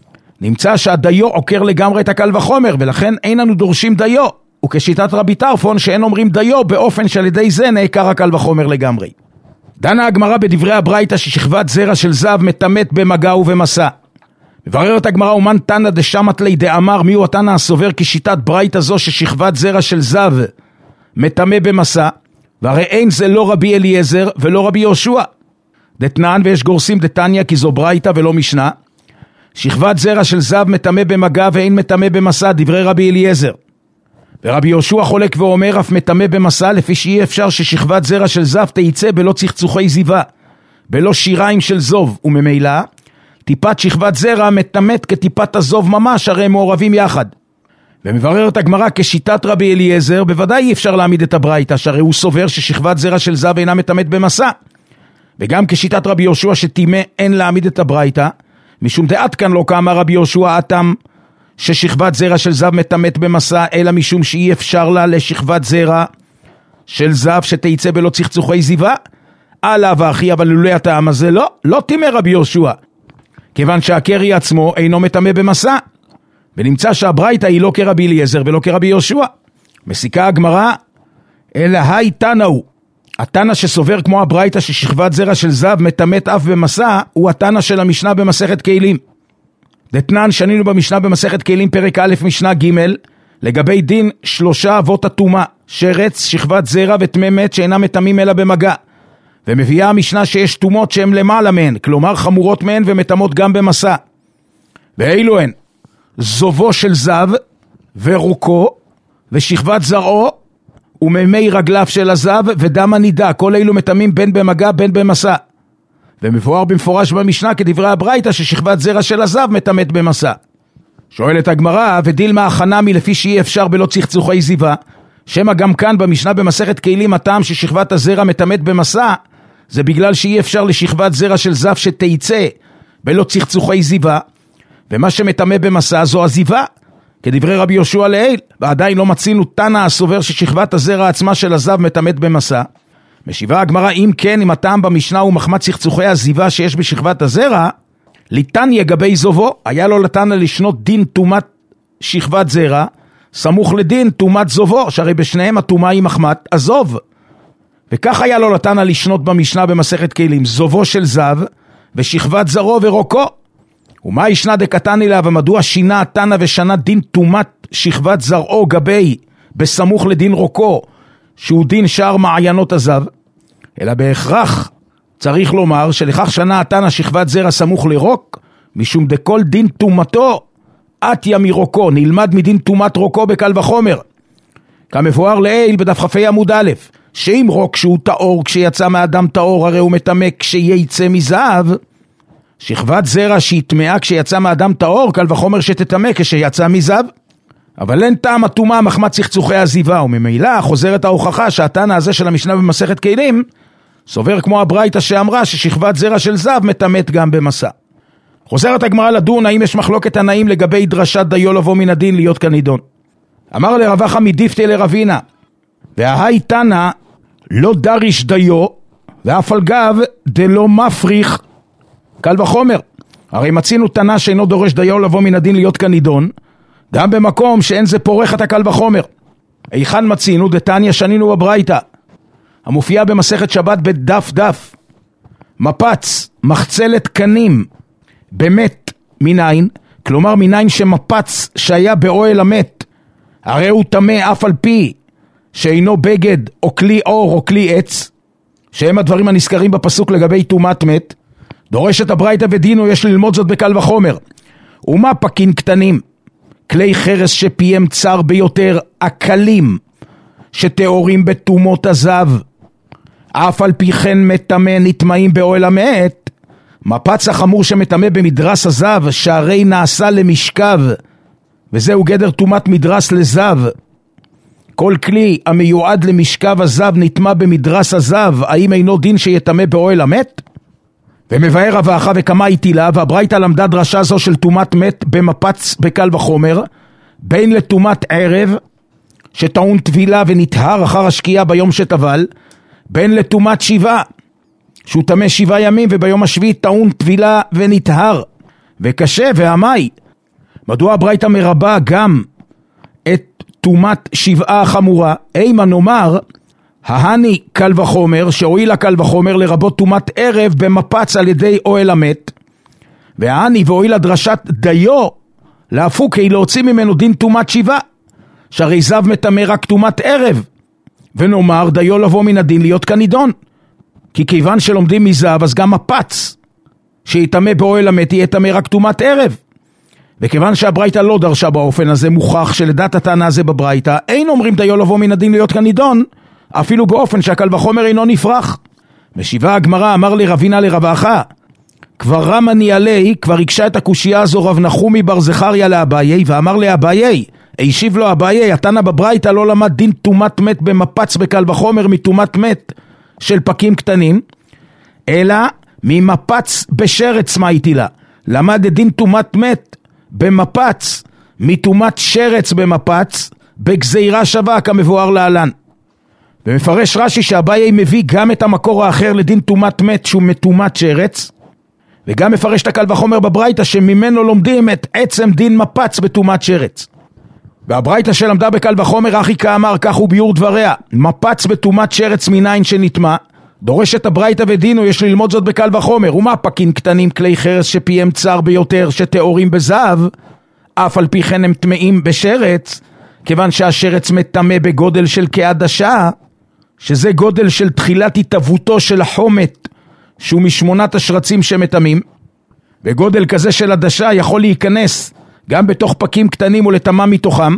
Speaker 3: נמצא שהדיו עוקר לגמרי את הקל וחומר, ולכן אין לנו דורשים דיו, וכשיטת רבי טרפון שאין אומרים דיו באופן שעל ידי זה נעקר הקל וחומר לגמרי. דנה הגמרא בדברי הברייתא ששכבת זרע של זב מטמאת במגע ובמסע. מבררת הגמרא ומן תנא דשמת לי דאמר, מיהו התנא הסובר כשיטת ברייתא זו ששכבת זרע של זב מטמא במסע, והרי אין זה לא רבי אליעזר ולא רבי יהושע. דתנן, ויש גורסים דתניא כי זו ברייתא ולא משנה, שכבת זרע של זב מטמא במגע ואין מטמא במסע, דברי רבי אליעזר. ורבי יהושע חולק ואומר אף מטמא במסע, לפי שאי אפשר ששכבת זרע של זב תיצא בלא צחצוחי זיבה, בלא שיריים של זוב, וממילא טיפת שכבת זרע מטמאת כטיפת הזוב ממש, הרי הם מעורבים יחד. ומבררת הגמרא כשיטת רבי אליעזר, בוודאי אי אפשר להעמיד את הברייתא, שהרי הוא סובר ששכבת זרע של זב אינה מטמאת במסע. וגם כשיטת רבי יהושע שטימא אין להעמיד את הברייתא, משום דעת כאן לא כאמר רבי יהושע אתם ששכבת זרע של זב מטמאת במסע, אלא משום שאי אפשר לה לשכבת זרע של זב שתיצא בלא צחצוחי זיבה. עלה ואחי, אבל לולא הטעם הזה לא טימא רבי יהושע, כיוון שהקרי עצמו אינו מטמא במסע. ונמצא שהברייתא היא לא כרבי אליעזר ולא כרבי יהושע. מסיקה הגמרא, אלא היי תנא הוא. התנא שסובר כמו הברייתא ששכבת זרע של זב מטמאת אף במסע, הוא התנא של המשנה במסכת כלים. דתנן, שנינו במשנה במסכת כלים פרק א' משנה ג' לגבי דין 3 אבות הטומאה, שרץ, שכבת זרע וטמא מת שאינם מטמאים אלא במגע. ומביאה המשנה שיש טומאות שהן למעלה מהן, כלומר חמורות מהן ומטמאות גם במסע. ואילו הן זובו של זב ורוקו ושכבת זרעו ומימי רגליו של הזב ודם הנידה, כל אלו מטמאים בין במגע בין במסע. ומבואר במפורש במשנה כדברי הברייתא ששכבת זרע של הזב מטמאת במסע. שואלת הגמרא, ודילמה החנמי לפי שאי אפשר בלא צחצוחי זיבה, שמה גם כאן במשנה במסכת כלים הטעם ששכבת הזרע מטמאת במסע, זה בגלל שאי אפשר לשכבת זרע של זב שתייצא בלא צחצוחי זיווה, ומה שמטמא במסע זו הזיווה, כדברי רבי יהושע לעיל, ועדיין לא מצינו תנא הסובר ששכבת הזרע עצמה של הזב מטמאת במסע. משיבה הגמרא, אם כן, אם הטעם במשנה הוא מחמת צחצוחי הזיווה שיש בשכבת הזרע, ליתניא גבי זובו, היה לו לתנא לשנות דין טומאת שכבת זרע, סמוך לדין טומאת זובו, שהרי בשניהם הטומאה היא מחמת הזוב. וכך היה לו לתנא לשנות במשנה במסכת כלים, זובו של זב, ושכבת זרעו ורוקו. ומה ישנה דקתני לה, ומדוע שינה התנא ושנה דין טומאת שכבת זרעו גבי, בסמוך לדין רוקו, שהוא דין שאר מעיינות הזב? אלא בהכרח צריך לומר שלכך שנה התנא שכבת זרע סמוך לרוק, משום דכל דין טומאתו עטיה מרוקו, נלמד מדין טומאת רוקו בקל וחומר. כמבואר לעיל בדף כ"ה עמוד א', שאם רוק שהוא טהור כשיצא מאדם טהור, הרי הוא מטמא כשיצא מזהב, שכבת זרע שהיא טמאה כשיצא מאדם טהור, קל וחומר שתטמא כשיצא מזהב. אבל אין טעם הטומאה מחמת צחצוחי הזיווה, וממילא חוזרת ההוכחה שהתנא הזה של המשנה במסכת כלים סובר כמו הברייתא שאמרה ששכבת זרע של זב מטמאת גם במסע. חוזרת הגמרא לדון האם יש מחלוקת תנאים לגבי דרשת דיו לבוא מן הדין להיות כנידון. אמר לרב אחא מדיפתיה לרבינה, וההי תנא לא דריש דיו, ואף על גב דלא מפריך קל וחומר. הרי מצינו תנא שאינו דורש דיו לבוא מן הדין להיות כנידון, גם במקום שאין זה פורך את הקל וחומר. היכן מצינו? דתניא שנינו בברייתא, המופיעה במסכת שבת בדף דף, מפץ מחצלת קנים במת מניין, כלומר מניין שמפץ שהיה באוהל המת, הרי הוא טמא אף על פי שאינו בגד או כלי אור או כלי עץ, שהם הדברים הנזכרים בפסוק לגבי טומאת מת. דורשת הברייתא ודינו יש ללמוד זאת בקל וחומר. ומה פקין קטנים? כלי חרס שפיהם צר ביותר, הקלים שתיאורים בתומות הזב, אף על פי כן מטמא נטמאים באוהל המת. מפץ החמור שמטמא במדרס הזב, שהרי נעשה למשכב, וזהו גדר טומאת מדרס לזב. כל כלי המיועד למשכב הזב נטמא במדרס הזב, האם אינו דין שיטמא באוהל המת? ומבאר רב אחא וכמה איתילה, והברייתא למדה דרשה זו של טומאת מת במפץ בקל וחומר, בין לטומאת ערב שטעון טבילה ונטהר אחר השקיעה ביום שטבל, בין לטומאת שבעה שהוא טמא 7 ימים וביום השביעי טעון טבילה ונטהר. וקשה והמי, מדוע הברייתא מרבה גם את טומאת שבעה החמורה? אימה נאמר ההני קל וחומר, שהועילה קל וחומר לרבות טומאת ערב במפץ על ידי אוהל המת, וההני והועילה דרשת דיו להפוקי להוציא ממנו דין טומאת שבעה, שהרי זב מטמא רק טומאת ערב, ונאמר דיו לבוא מן הדין להיות כנידון, כי כיוון שלומדים מזב אז גם מפץ שיטמא באוהל המת יהיה טמא רק טומאת ערב. וכיוון שהברייתא לא דרשה באופן הזה, מוכח שלדעת התנא הזה בברייתא אין אומרים דיו לבוא מן הדין להיות כנידון, אפילו באופן שהקל וחומר אינו נפרח. משיבה הגמרא, אמר לרבינה לרב אחא, כבר רמני עלי, כבר הקשה את הקושייה הזו רב נחומי בר זכריה לאביי, ואמר לאביי, הישיב לו אביי, התנא בברייתא לא למד דין טומאת מת במפץ בקל וחומר מטומאת מת של פקים קטנים, אלא ממפץ בשרץ מה איתילה. למד דין טומאת מת במפץ מטומאת שרץ במפץ בגזירה שווה כמבואר להלן. ומפרש רש"י שאביי מביא גם את המקור האחר לדין טומאת מת שהוא מטומאת שרץ, וגם מפרש את הקל וחומר בברייתא שממנו לומדים את עצם דין מפץ בטומאת שרץ. והברייתא שלמדה בקל וחומר אחי כאמר, כך הוא ביור דבריה, מפץ בטומאת שרץ מניין שנטמא, דורשת הברייתא ודינו יש ללמוד זאת בקל וחומר. ומה פקים קטנים? כלי חרס שפיהם צר ביותר שתיאורים בזהב, אף על פי כן הם טמאים בשרץ, כיוון שהשרץ מטמא בגודל של כעדשה, שזה גודל של תחילת התהוותו של החומת, שהוא משמונת השרצים שמטמאים, וגודל כזה של עדשה יכול להיכנס גם בתוך פקים קטנים ולטמא מתוכם.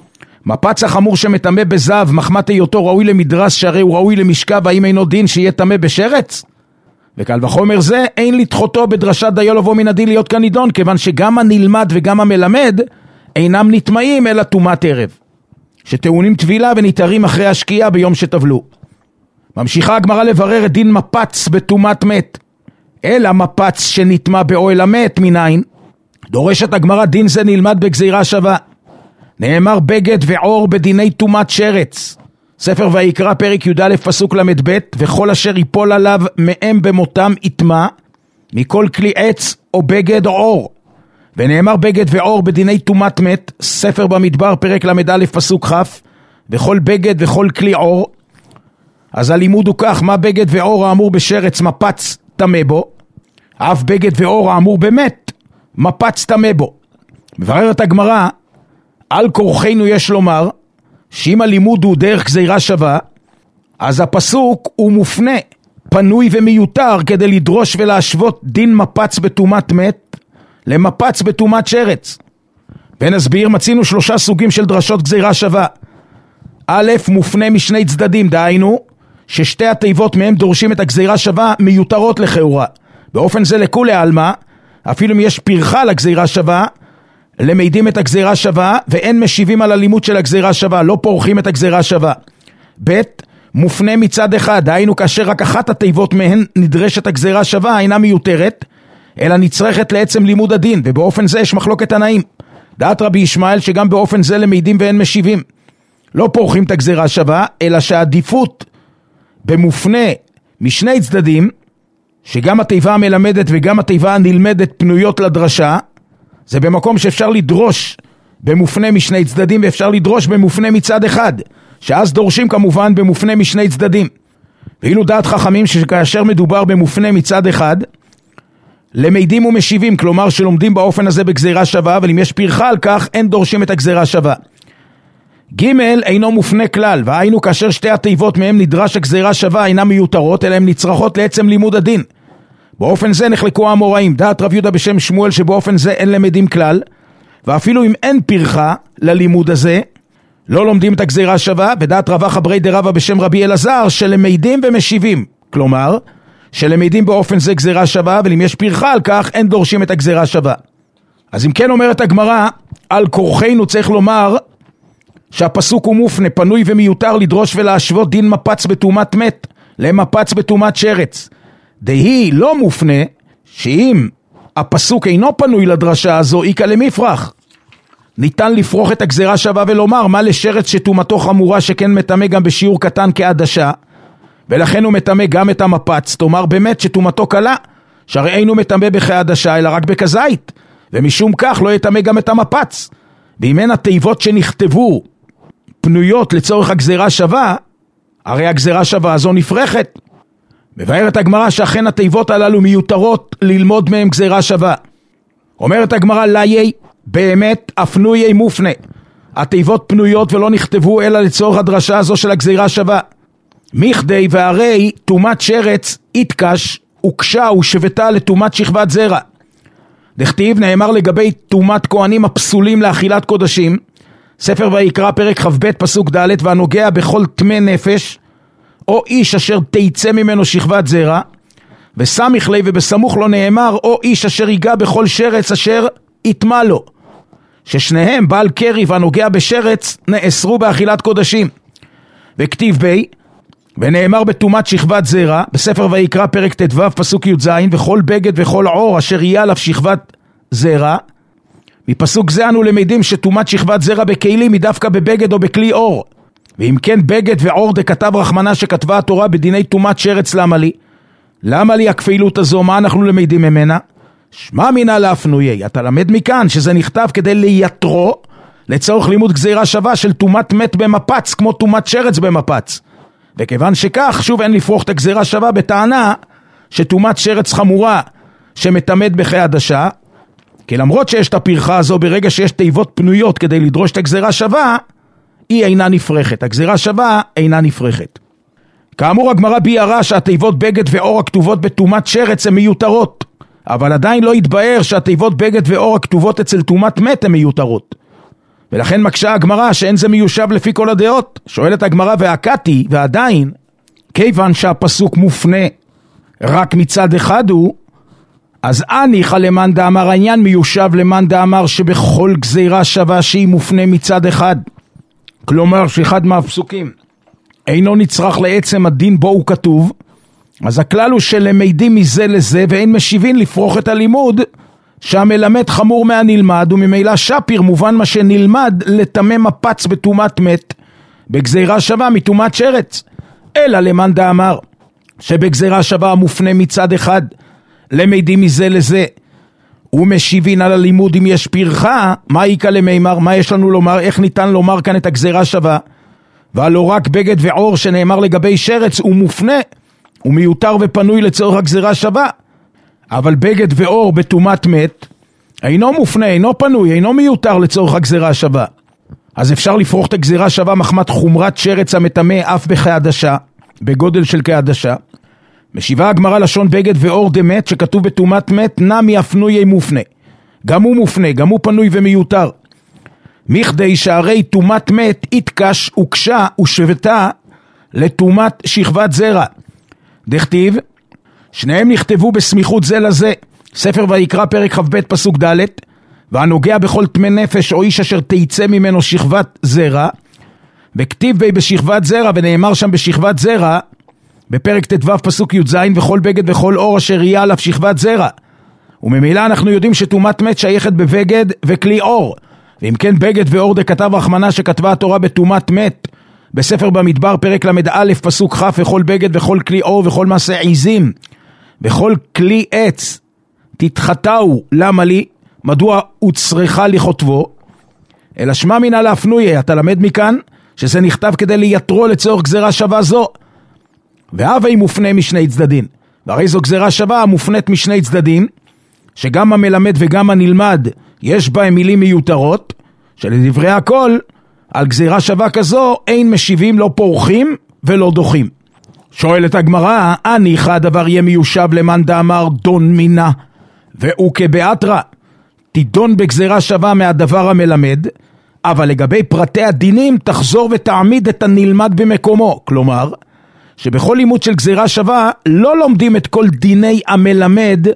Speaker 3: מפץ החמור שמטמא בזהב, מחמת היותו ראוי למדרס, שהרי הוא ראוי למשכב, האם אינו דין שיהיה טמא בשרץ? וקל וחומר זה אין לדחותו בדרשת דיו לבוא מן הדין להיות כנידון, כיוון שגם הנלמד וגם המלמד אינם נטמאים אלא טומאת ערב. שטעונים טבילה וניתרים אחרי השקיעה ביום שטבלו. ממשיכה הגמרא לברר את דין מפץ בטומאת מת. אלא מפץ שנטמע באוהל המת מניין? דורשת הגמרא דין זה נלמד בגזירה שווה. נאמר בגד ועור בדיני טומאת שרץ. ספר ויקרא פרק י"א פסוק ל"ב, וכל אשר ייפול עליו מהם במותם יטמע, מכל כלי עץ או בגד או עור. ונאמר בגד ועור בדיני טומאת מת, ספר במדבר פרק ל"א פסוק כ', וכל בגד וכל כלי עור. אז הלימוד הוא כך, מה בגד ועור האמור בשרץ מפץ טמא בו, אף בגד ועור האמור במת מפץ טמא בו. מבררת הגמרא, על כורחנו יש לומר, שאם הלימוד הוא דרך גזירה שווה, אז הפסוק הוא מופנה, פנוי ומיותר, כדי לדרוש ולהשוות דין מפץ בטומאת מת למפץ בטומאת שרץ. ונסביר, מצינו 3 סוגים של דרשות גזירה שווה. א', מופנה משני צדדים, דהיינו ששתי התיבות מהם דורשים את הגזירה שווה מיותרות לכאורה. באופן זה לכולי עלמא, אפילו אם יש פרחה לגזירה שווה, למדים את הגזירה שווה ואין משיבים על הלימוד של הגזירה שווה, לא פורחים את הגזירה שווה. ב', מופנה מצד אחד, דהיינו כאשר רק אחת התיבות מהן נדרשת הגזירה שווה, אינה מיותרת, אלא נצרכת לעצם לימוד הדין, ובאופן זה יש מחלוקת תנאים. דעת רבי ישמעאל שגם באופן זה למדים ואין משיבים. לא פורחים את הגזירה שווה, אלא שהעדיפות במופנה משני צדדים, שגם התיבה המלמדת וגם התיבה הנלמדת פנויות לדרשה, זה במקום שאפשר לדרוש במופנה משני צדדים, ואפשר לדרוש במופנה מצד אחד, שאז דורשים כמובן במופנה משני צדדים. ואילו דעת חכמים שכאשר מדובר במופנה מצד אחד, למדים ומשיבים, כלומר שלומדים באופן הזה בגזירה שווה, אבל אם יש פרחה על כך, אין דורשים את הגזירה שווה. ג' אינו מופנה כלל, והיינו כאשר שתי התיבות מהם נדרש הגזירה שווה אינה מיותרות, אלא הן נצרכות לעצם לימוד הדין. באופן זה נחלקו האמוראים, דעת רב יהודה בשם שמואל שבאופן זה אין למדים כלל, ואפילו אם אין פרחה ללימוד הזה, לא לומדים את הגזירה שווה, ודעת רבא חברי דרבא בשם רבי אלעזר שלמדים ומשיבים, כלומר שלמדים באופן זה גזירה שווה, אבל אם יש פרחה על כך אין דורשים את הגזירה שווה. אז אם כן אומרת הגמרא, על כורחנו צריך לומר שהפסוק הוא מופנה, פנוי ומיותר לדרוש ולהשוות דין מפץ בטומאת מת למפץ בטומאת שרץ. דהי לא מופנה, שאם הפסוק אינו פנוי לדרשה הזו, איקה למפרח. ניתן לפרוח את הגזירה שווה ולומר, מה לשרץ שטומאתו חמורה שכן מטמא גם בשיעור קטן כעדשה, ולכן הוא מטמא גם את המפץ, תאמר באמת שטומאתו קלה, שהרי אינו מטמא בכעדשה אלא רק בכזית, ומשום כך לא יטמא גם את המפץ. ואם אין התיבות שנכתבו פנויות לצורך הגזירה שווה, הרי הגזירה שווה הזו נפרחת. מבארת הגמרא שאכן התיבות הללו מיותרות ללמוד מהם גזירה שווה. אומרת הגמרא, לא יהיה באמת אפנויי מופנה. התיבות פנויות ולא נכתבו אלא לצורך הדרשה הזו של הגזירה שווה. מכדי והרי טומאת שרץ התקש וקשה ושבתה לטומאת שכבת זרע. דכתיב נאמר לגבי טומאת כהנים הפסולים לאכילת קודשים, ספר ויקרא פרק כ"ב פסוק ד', והנוגע בכל טמא נפש או איש אשר תיצא ממנו שכבת זרע, וסמיך לי ובסמוך לו נאמר או איש אשר ייגע בכל שרץ אשר יטמא לו, ששניהם בעל קרי והנוגע בשרץ נאסרו באכילת קודשים. וכתיב בי ונאמר בטומאת שכבת זרע בספר ויקרא פרק ט"ו פסוק י"ז, וכל בגד וכל עור אשר יהיה עליו שכבת זרע. מפסוק זה אנו למדים שטומאת שכבת זרע בכלים היא דווקא בבגד או בכלי עור. ואם כן בגד ועור דכתב רחמנה שכתבה התורה בדיני טומאת שרץ, למה לי הכפילות הזו? מה אנחנו למדים ממנה? שמע מינה להפנויי, אתה למד מכאן שזה נכתב כדי ליתרו לצורך לימוד גזירה שווה של טומאת מת במפץ כמו טומאת שרץ במפץ. וכיוון שכך שוב אין לפרוח את הגזירה שווה בטענה שטומאת שרץ חמורה שמטמאת בכעדשה, כי למרות שיש את הפרחה הזו, ברגע שיש תיבות פנויות כדי לדרוש את הגזירה שווה, היא אינה נפרחת. הגזירה שווה אינה נפרחת. כאמור הגמרא ביארה שהתיבות בגד ואור הכתובות בטומאת שרץ הן מיותרות, אבל עדיין לא יתבאר שהתיבות בגד ואור הכתובות אצל טומאת מת הן מיותרות. ולכן מקשה הגמרא שאין זה מיושב לפי כל הדעות. שואלת הגמרא והקתי, ועדיין כיוון שהפסוק מופנה רק מצד אחד הוא, אז אניחא למאן דאמר העניין מיושב למאן דאמר שבכל גזירה שווה שהיא מופנה מצד אחד, כלומר שאחד מהפסוקים אינו נצרך לעצם הדין בו הוא כתוב, אז הכלל הוא שלמדים מזה לזה ואין משיבים לפרוח את הלימוד שהמלמד חמור מהנלמד, וממילא שפיר מובן מה שנלמד לתמם מפץ בתומת מת בגזירה שווה מתומת שרץ. אלא למאן דאמר שבגזירה שווה המופנה מצד אחד למדים מזה לזה ומשיבין על הלימוד אם יש פרחה, מה יקה למימר? מה יש לנו לומר? איך ניתן לומר כאן את הגזירה שווה? והלא רק בגד ועור שנאמר לגבי שרץ הוא מופנה, הוא מיותר ופנוי לצורך הגזירה שווה, אבל בגד ועור בתומת מת אינו מופנה, אינו פנוי, אינו מיותר לצורך הגזירה שווה. אז אפשר לפרוח את הגזירה שווה מחמת חומרת שרץ המטמא אף בחדשה, בגודל של כעדשה. משיבה הגמרא לשון בגד ועור דמת שכתוב בתומת מת נמי הפנוי מופנה, גם הוא מופנה, גם הוא פנוי ומיותר, מכדי שהרי תומת מת התקש וקשה ושבתה לתומת שכבת זרע. דכתיב שניהם נכתבו בסמיכות זה לזה, ספר ויקרא פרק כ"ב פסוק ד', והנוגע בכל תמי נפש או איש אשר תיצא ממנו שכבת זרע, וכתיב בי בשכבת זרע, ונאמר שם בשכבת זרע בפרק ט"ו פסוק י"ז, וכל בגד וכל אור אשר יהיה עליו שכבת זרע. וממילא אנחנו יודעים שתומת מת שייכת בבגד וכלי אור, ואם כן בגד ואור דכתב רחמנה שכתבה התורה בתומת מת בספר במדבר פרק ל"א פסוק כ', וכל בגד וכל כלי אור וכל מעשה עיזים וכל כלי עץ תתחתהו, למה לי? מדוע הוא צריכה לכותבו? אלא שמע מן להפנויה, אתה למד מכאן שזה נכתב כדי ליתרו לצורך גזירה שווה זו, והווי מופנה משני צדדים, והרי זו גזירה שווה המופנית משני צדדים, שגם המלמד וגם הנלמד יש בהם מילים מיותרות, שלדברי הכל על גזירה שווה כזו אין משיבים, לא פורחים ולא דוחים. שואלת הגמרא, הניחא הדבר יהיה מיושב למאן דאמר דון מינה והוא כבאתרא, תדון בגזירה שווה מהדבר המלמד, אבל לגבי פרטי הדינים תחזור ותעמיד את הנלמד במקומו. כלומר שבכל לימוד של גזירה שווה לא לומדים את כל דיני המלמד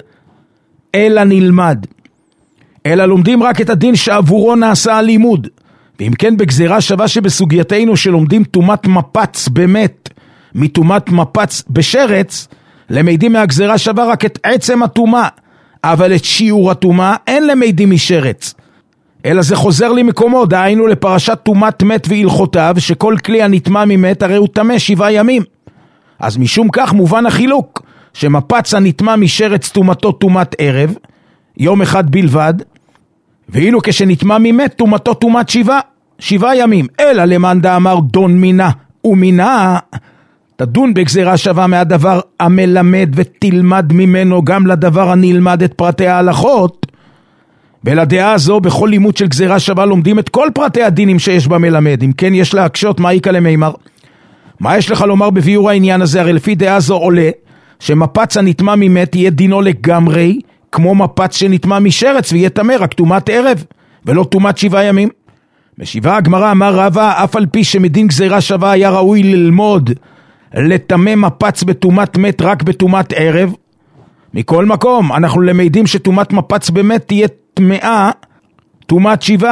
Speaker 3: אלא נלמד, אלא לומדים רק את הדין שעבורו נעשה הלימוד. ואם כן בגזירה שווה שבסוגייתנו שלומדים תומת מפץ באמת מתומת מפץ בשרץ, למדים מהגזירה שווה רק את עצם התומה, אבל את שיעור התומה אין למדים משרץ, אלא זה חוזר למקומו, דהיינו לפרשת תומת מת והלכותיו, שכל כלי הנטמא ממת הרי הוא טמא 7 ימים. אז משום כך מובן החילוק, שמפץ הנטמא משרץ תומתו תומת ערב, יום אחד בלבד, ואילו כשנטמא ממת תומתו תומת 7 ימים. אלא למאן דאמר דון מינה ומינה, תדון בגזירה שווה מהדבר המלמד ותלמד ממנו גם לדבר הנלמד את פרטי ההלכות. ולדעה הזו בכל לימוד של גזירה שווה לומדים את כל פרטי הדינים שיש במלמד. אם כן יש להקשות, מה יקה למימר? מה יש לך לומר בביאור העניין הזה? הרי לפי דעה זו עולה שמפץ הנטמא ממת יהיה דינו לגמרי כמו מפץ שנטמא משרץ, ויהיה טמא רק תומת ערב ולא תומת 7 ימים. משיבה הגמרא, אמר רבא, אף על פי שמדין גזירה שווה היה ראוי ללמוד לטמא מפץ בתומת מת רק בתומת ערב, מכל מקום אנחנו למדים שתומת מפץ באמת תהיה טמאה תומת 7.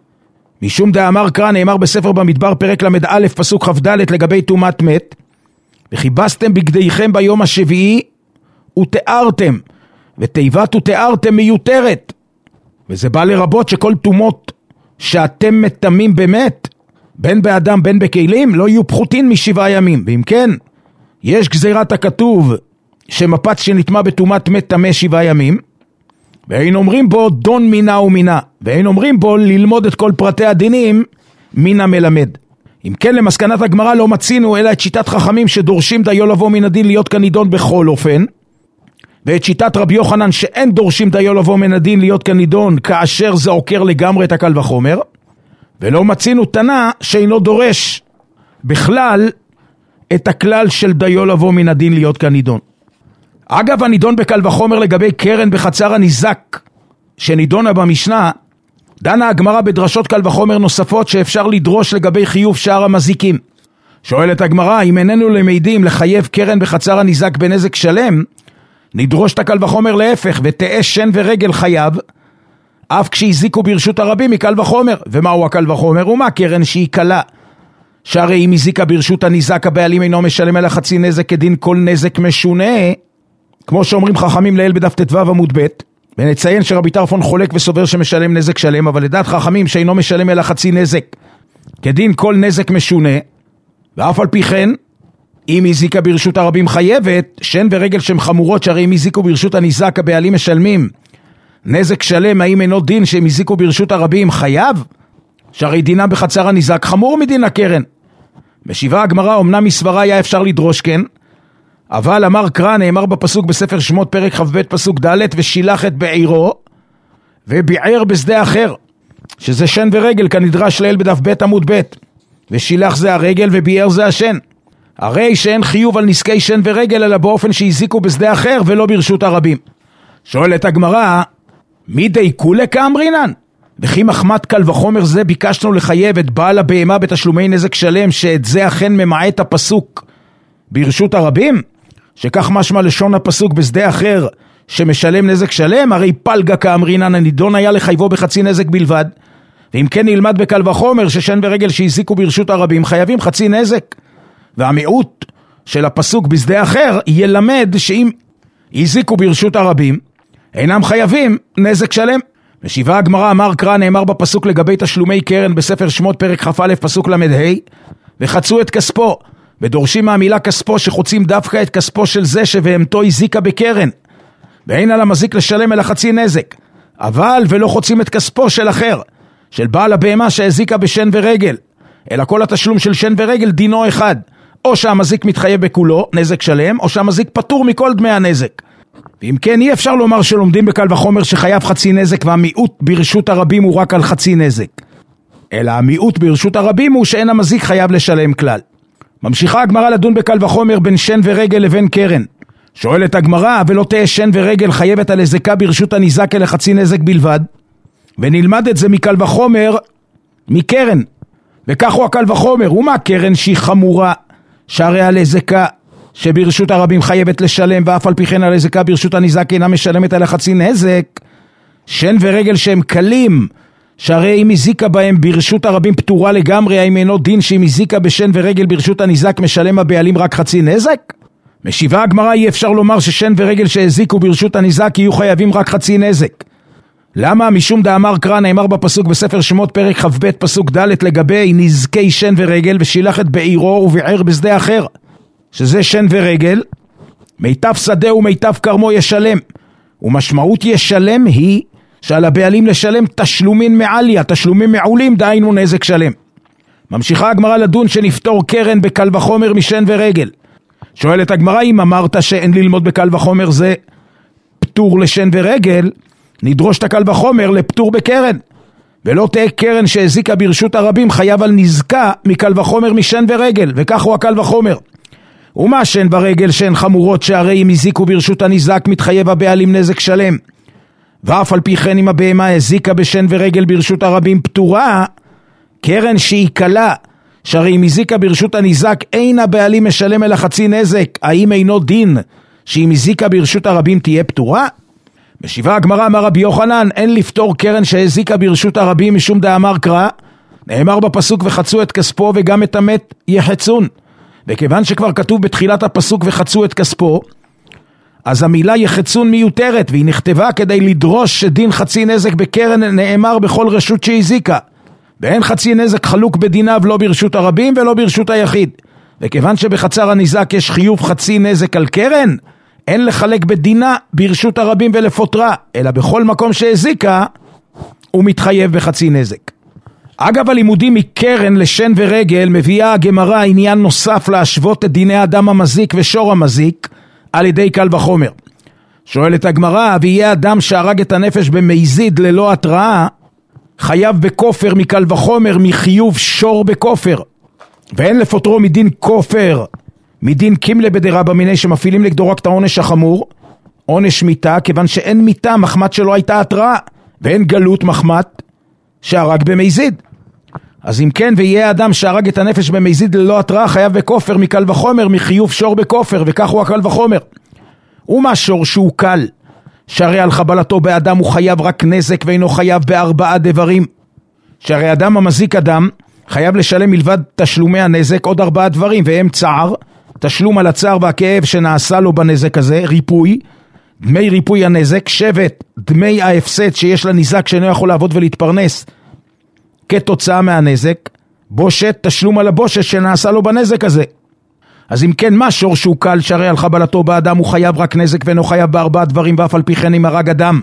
Speaker 3: משום דאמר קרא, נאמר בספר במדבר פרק ל"א פסוק כ"ד לגבי תומת מת, וכיבסתם בגדיכם ביום השביעי ותיארתם, ותיבת ותיארתם מיותרת. וזה בא לרבות שכל תומות שאתם מטמאים באמת, בין באדם בין בכלים, לא יהיו פחותין מ7 ימים. ואם כן יש גזירת הכתוב שמפץ שנטמא בתומת מת טמא 7 ימים, ואין אומרים בו דון מינה ומינה, ואין אומרים בו ללמוד את כל פרטי הדינים מן המלמד. אם כן למסקנת הגמרא לא מצינו אלא את שיטת חכמים שדורשים דיו לבוא מן הדין להיות כנידון בכל אופן, ואת שיטת רבי יוחנן שאין דורשים דיו לבוא מן הדין להיות כנידון כאשר זה עוקר לגמרי את הקל וחומר, ולא מצינו תנא שאינו דורש בכלל את הכלל של דיו לבוא מן הדין להיות כנידון. אגב, הנידון בקל וחומר לגבי קרן בחצר הניזק שנידונה במשנה, דנה הגמרא בדרשות קל וחומר נוספות שאפשר לדרוש לגבי חיוב שאר המזיקים. שואלת הגמרא, אם איננו למדים לחייב קרן בחצר הניזק בנזק שלם, נדרוש את הקל וחומר להפך, ותאה שן ורגל חייב, אף כשהזיקו ברשות הרבים מקל וחומר. ומהו הקל וחומר? ומה קרן שהיא קלה שהרי אם הזיקה ברשות הניזק הבעלים אינו משלם אלא חצי נזק כדין כל נזק משונה, כמו שאומרים חכמים לעיל בדף ט"ו עמוד ב', ונציין שרבי טרפון חולק וסובר שמשלם נזק שלם, אבל לדעת חכמים שאינו משלם אלא חצי נזק כדין כל נזק משונה, ואף על פי כן אם הזיקה ברשות הרבים חייבת, שן ורגל שהן חמורות, שהרי אם הזיקו ברשות הניזק הבעלים משלמים נזק שלם, האם אינו דין שהם הזיקו ברשות הרבים חייב? שהרי דינה בחצר הניזק חמור מדין הקרן. משיבה הגמרא, אמנם מסברה היה אפשר לדרוש כן, אבל אמר קרא, נאמר בפסוק בספר שמות פרק כ"ב פסוק ד', ושילח את בעירו וביער בשדה אחר, שזה שן ורגל כנדרש לעיל בדף ב' עמוד ב', ושילח זה הרגל וביער זה השן. הרי שאין חיוב על נזקי שן ורגל אלא באופן שהזיקו בשדה אחר ולא ברשות הרבים. שואלת הגמרא, מי דייקו לכאמרינן? וכי מחמת קל וחומר זה ביקשנו לחייב את בעל הבהמה בתשלומי נזק שלם, שאת זה אכן ממעט הפסוק ברשות הרבים? שכך משמע לשון הפסוק בשדה אחר שמשלם נזק שלם? הרי פלגה כאמרינן, הנידון היה לחייבו בחצי נזק בלבד, ואם כן נלמד בקל וחומר ששן ורגל שהזיקו ברשות הרבים חייבים חצי נזק, והמיעוט של הפסוק בשדה אחר ילמד שאם הזיקו ברשות הרבים אינם חייבים נזק שלם. משיבה הגמרא, אמר קרא, נאמר בפסוק לגבי תשלומי קרן בספר שמות פרק כ"א פסוק ל"ה, וחצו את כספו, ודורשים מהמילה כספו שחוצים דווקא את כספו של זה שבהמתו הזיקה בקרן, ואין על המזיק לשלם אלא חצי נזק, אבל ולא חוצים את כספו של אחר, של בעל הבהמה שהזיקה בשן ורגל, אלא כל התשלום של שן ורגל דינו אחד, או שהמזיק מתחייב בכולו נזק שלם, או שהמזיק פטור מכל דמי הנזק. ואם כן, אי אפשר לומר שלומדים בקל וחומר שחייב חצי נזק והמיעוט ברשות הרבים הוא רק על חצי נזק, אלא המיעוט ברשות הרבים הוא שאין המזיק חייב לשלם כלל. ממשיכה הגמרא לדון בקל וחומר בין שן ורגל לבין קרן. שואלת הגמרא, ולא תהיה שן ורגל חייבת על הזיקה ברשות הניזק אלא חצי נזק בלבד? ונלמד את זה מקל וחומר מקרן. וכך הוא הקל וחומר, ומה קרן שהיא חמורה, שהרי על הזיקה שברשות הרבים חייבת לשלם, ואף על פי כן על הזיקה ברשות הניזק אינה משלמת על חצי נזק? שן ורגל שהם קלים, שהרי אם הזיקה בהם ברשות הרבים פטורה לגמרי, האם אינו דין שאם הזיקה בשן ורגל ברשות הניזק משלם הבעלים רק חצי נזק? משיבה הגמרא, אי אפשר לומר ששן ורגל שהזיקו ברשות הניזק יהיו חייבים רק חצי נזק. למה? משום דאמר קרא, נאמר בפסוק בספר שמות פרק כ"ב פסוק ד' לגבי נזקי שן ורגל, ושילח את בעירו וביער בשדה אחר, שזה שן ורגל, מיטב שדה ומיטב כרמו ישלם. ומשמעות ישלם היא שעל הבעלים לשלם תשלומים מעליה, תשלומים מעולים, דהיינו נזק שלם. ממשיכה הגמרא לדון שנפתור קרן בקל וחומר משן ורגל. שואלת הגמרא, אם אמרת שאין ללמוד בקל וחומר זה פטור לשן ורגל, נדרוש את הקל וחומר לפטור בקרן, ולא תהיה קרן שהזיקה ברשות הרבים חייב על נזקה מקל וחומר משן ורגל, וכך הוא הקל וחומר. ומה שן ורגל שהן חמורות, שהרי אם הזיקו ברשות הניזק מתחייב הבעלים נזק שלם, ואף על פי כן אם הבהמה הזיקה בשן ורגל ברשות הרבים פטורה, קרן שהיא קלה, שהרי אם הזיקה ברשות הניזק אין הבעלים משלם אלא חצי נזק, האם אינו דין שאם הזיקה ברשות הרבים תהיה פטורה? משיבה הגמרא, אמר רבי יוחנן, אין לפתור קרן שהזיקה ברשות הרבים משום דאמר קרא, נאמר בפסוק וחצו את כספו וגם את המת יחצון. וכיוון שכבר כתוב בתחילת הפסוק וחצו את כספו, אז המילה יחצון מיותרת, והיא נכתבה כדי לדרוש שדין חצי נזק בקרן נאמר בכל רשות שהזיקה, ואין חצי נזק חלוק בדיניו לא ברשות הרבים ולא ברשות היחיד. וכיוון שבחצר הניזק יש חיוב חצי נזק על קרן, אין לחלק בדינה ברשות הרבים ולפוטרה, אלא בכל מקום שהזיקה הוא מתחייב בחצי נזק. אגב, הלימודים מקרן לשן ורגל מביאה הגמרא עניין נוסף להשוות את דיני אדם המזיק ושור המזיק על ידי קל וחומר. שואלת הגמרא, ויהיה אדם שהרג את הנפש במזיד ללא התראה, חייב בכופר מקל וחומר מחיוב שור בכופר, ואין לפוטרו מדין כופר, מדין קימלה בדרבא מיני שמפעילים נגדו רק את העונש החמור, עונש מיתה, כיוון שאין מיתה מחמת שלא הייתה התראה, ואין גלות מחמת שהרג במזיד. אז אם כן, ויהיה אדם שהרג את הנפש במזיד ללא התראה, חייב בכופר מקל וחומר מחיוב שור בכופר, וכך הוא הקל וחומר. ומה שור שהוא קל, שהרי על חבלתו באדם הוא חייב רק נזק ואינו חייב בארבעה דברים. שהרי אדם המזיק אדם חייב לשלם מלבד תשלומי הנזק עוד 4 דברים, והם צער, תשלום על הצער והכאב שנעשה לו בנזק הזה, ריפוי, דמי ריפוי הנזק, שבט, דמי ההפסד שיש לניזק שאינו יכול לעבוד ולהתפרנס כתוצאה מהנזק, בושת, תשלום על הבושת שנעשה לו בנזק הזה. אז אם כן, מה שור שהוא קל, שהרי על חבלתו באדם הוא חייב רק נזק ואינו חייב ב4 דברים, ואף על פי כן אם הרג אדם,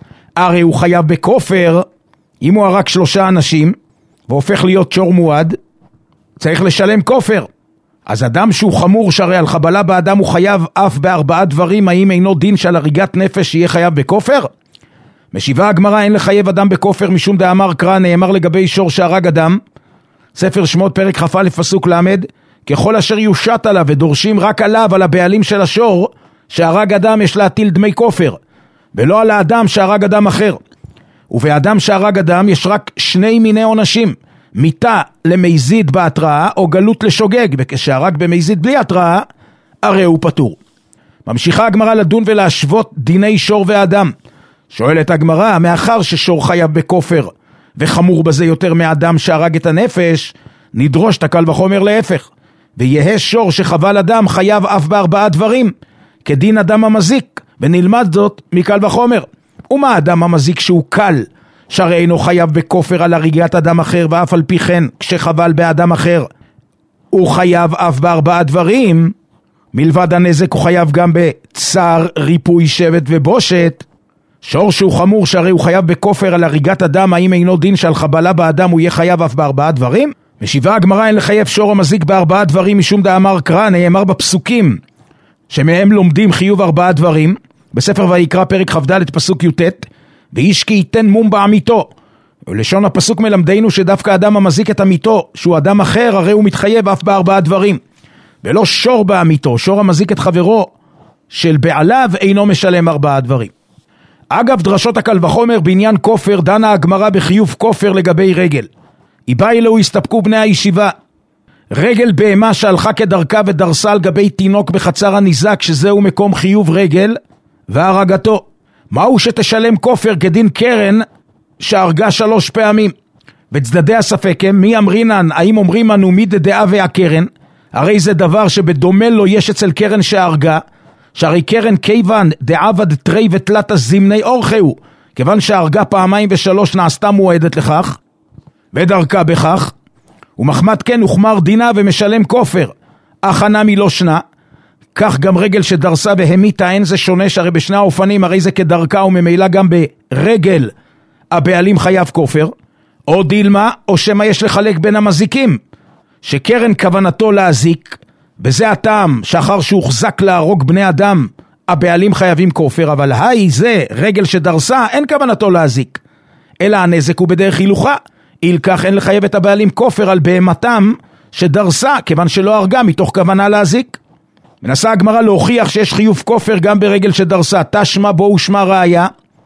Speaker 3: הרי הוא חייב בכופר. אם הוא הרג 3 אנשים והופך להיות שור מועד, צריך לשלם כופר. אז אדם שהוא חמור, שהרי על חבלה באדם הוא חייב אף ב4 דברים, האם אינו דין של הריגת נפש שיהיה חייב בכופר? משיבה הגמרא, אין לחייב אדם בכופר משום דאמר קרא, נאמר לגבי שור שהרג אדם, ספר שמות פרק כ"א פסוק למד, ככל אשר יושת עליו, ודורשים רק עליו, על הבעלים של השור שהרג אדם יש להטיל דמי כופר, ולא על האדם שהרג אדם אחר. ובאדם שהרג אדם יש רק 2 מיני עונשים, מיתה למזיד בהתראה או גלות לשוגג, וכשהרג במזיד בלי התראה, הרי הוא פטור. ממשיכה הגמרא לדון ולהשוות דיני שור ואדם. שואלת הגמרא, מאחר ששור חייב בכופר וחמור בזה יותר מאדם שהרג את הנפש, נדרוש את הקל וחומר להפך, ויהיה שור שחבל אדם חייב אף ב4 דברים, כדין אדם המזיק, ונלמד זאת מקל וחומר. ומה אדם המזיק שהוא קל, שהרי אינו חייב בכופר על הריגת אדם אחר, ואף על פי כן כשחבל באדם אחר הוא חייב אף ב4 דברים, מלבד הנזק הוא חייב גם בצער, ריפוי, שבט ובושת. שור שהוא חמור, שהרי הוא חייב בכופר על הריגת אדם, האם אינו דין שעל חבלה באדם הוא יהיה חייב אף ב4 דברים? משיבה הגמרא, אין לחייב שור המזיק ב4 דברים משום דאמר קרא, נאמר בפסוקים שמהם לומדים חיוב 4 דברים, בספר ויקרא פרק כ"ד פסוק י"ט, ואיש כי ייתן מום בעמיתו. ולשון הפסוק מלמדנו שדווקא אדם המזיק את עמיתו שהוא אדם אחר, הרי הוא מתחייב אף ב4 דברים, ולא שור בעמיתו. שור המזיק את חברו של בעליו אינו משלם 4 דברים. אגב דרשות הקל וחומר בעניין כופר, דנה הגמרא בחיוב כופר לגבי רגל. איבא אלו הסתפקו בני הישיבה. רגל בהמה שהלכה כדרכה ודרסה על גבי תינוק בחצר הניזק, שזהו מקום חיוב רגל והרגתו. מהו שתשלם כופר כדין קרן שהרגה 3 פעמים? בצדדי הספק הם, מי אמרינן, האם אומרים אנו מי דדעה והקרן? הרי זה דבר שבדומה לו יש אצל קרן שהרגה, שהרי קרן כיוון דעבד תרי ותלת הזמני אורחהו, כיוון שהרגה 2 ו3 נעשתה מועדת לכך ודרכה בכך, ומחמת כן הוחמר דינה ומשלם כופר. הכנה מלא שנה, כך גם רגל שדרסה והמיתה, אין זה שונה, שהרי בשני האופנים הרי זה כדרכה, וממילא גם ברגל הבעלים חייב כופר. או דילמה, או שמה יש לחלק בין המזיקים, שקרן כוונתו להזיק, בזה הטעם שאחר שהוחזק להרוג בני אדם הבעלים חייבים כופר, אבל היי זה רגל שדרסה אין כוונתו להזיק, אלא הנזק הוא בדרך הילוכה, אילכך אין לחייב את הבעלים כופר על בהמתם שדרסה, כיוון שלא הרגה מתוך כוונה להזיק. מנסה הגמרא להוכיח שיש חיוב כופר גם ברגל שדרסה. תשמע בו ושמע ראיה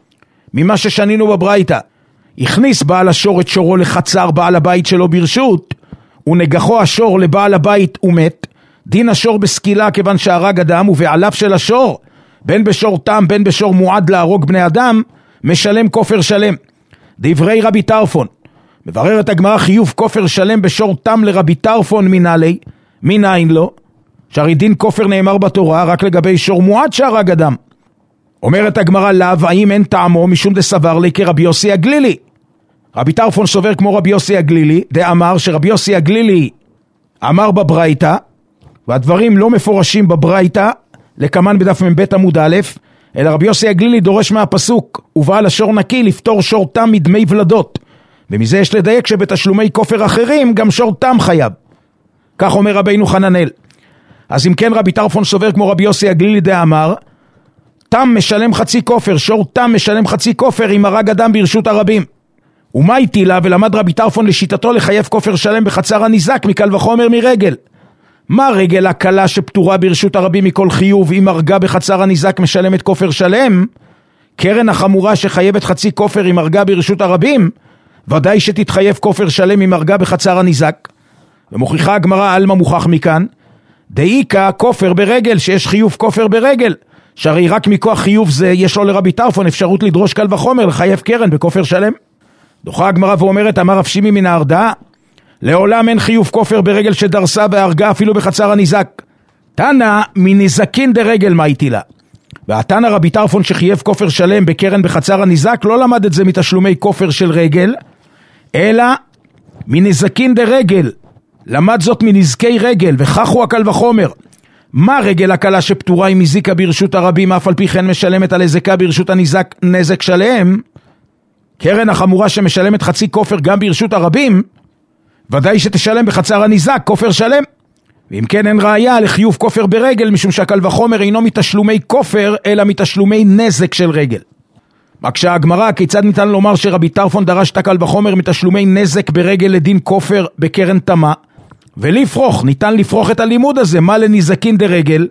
Speaker 3: ממה ששנינו בברייתא. הכניס בעל השור את שורו לחצר בעל הבית שלו ברשות, ונגחו השור לבעל הבית ומת, דין השור בסקילה כיוון שהרג אדם, ובעליו של השור בין בשור תם בין בשור מועד להרוג בני אדם משלם כופר שלם. דברי רבי טרפון. מבררת הגמרא חיוב כופר שלם בשור תם לרבי טרפון מנהלי, מנין לו, שהרי דין כופר נאמר בתורה רק לגבי שור מועד שהרג אדם. אומרת הגמרא לאו, האם אין טעמו משום דסבר לי כרבי יוסי הגלילי? רבי טרפון סובר כמו רבי יוסי הגלילי, דאמר שרבי יוסי הגלילי אמר בברייתא, והדברים לא מפורשים בברייתא לכמן בדף מבית עמוד א', אלא רבי יוסי הגלילי דורש מהפסוק ובעל השור נקי לפתור שור תם מדמי ולדות, ומזה יש לדייק שבתשלומי כופר אחרים גם שור תם חייב. כך אומר רבינו חננאל. אז אם כן רבי טרפון סובר כמו רבי יוסי הגלילי דאמר, תם משלם חצי כופר, שור תם משלם חצי כופר אם הרג אדם ברשות הרבים. ומה איתי לה? ולמד רבי טרפון לשיטתו לחייב כופר שלם בחצר הניזק מקל וחומר מרגל. מה רגל הקלה שפטורה ברשות הרבים מכל חיוב, אם הרגה בחצר הניזק משלמת כופר שלם? קרן החמורה שחייבת חצי כופר אם הרגה ברשות הרבים, ודאי שתתחייב כופר שלם אם הרגה בחצר הניזק. ומוכיחה הגמרא אלמה מוכח מכאן, דאיקה כופר ברגל, שיש חיוב כופר ברגל, שהרי רק מכוח חיוב זה יש לו לרבי טרפון אפשרות לדרוש קל וחומר לחייב קרן בכופר שלם. דוחה הגמרא ואומרת, אמר רב שימי מן ההרדעה, לעולם אין חיוב כופר ברגל שדרסה והרגה אפילו בחצר הניזק. תנא מנזקין דרגל מה איתי לה. והתנא רבי טרפון שחייב כופר שלם בקרן בחצר הניזק לא למד את זה מתשלומי כופר של רגל, אלא מנזקין דרגל, למד זאת מנזקי רגל, וכך הוא הקל וחומר. מה רגל הקלה שפטורה אם הזיקה ברשות הרבים, אף על פי כן משלמת על הזיקה ברשות הניזק נזק שלם? קרן החמורה שמשלמת חצי כופר גם ברשות הרבים, ודאי שתשלם בחצר הניזק כופר שלם. ואם כן אין ראיה לחיוב כופר ברגל, משום שהקל וחומר אינו מתשלומי כופר, אלא מתשלומי נזק של רגל. מקשה הגמרא, כיצד ניתן לומר שרבי טרפון דרש את הקל וחומר מתשלומי נזק ברגל לדין כופר בקרן תמה, ולפרוך, ניתן לפרוך את הלימוד הזה, מה לנזקין דרגל,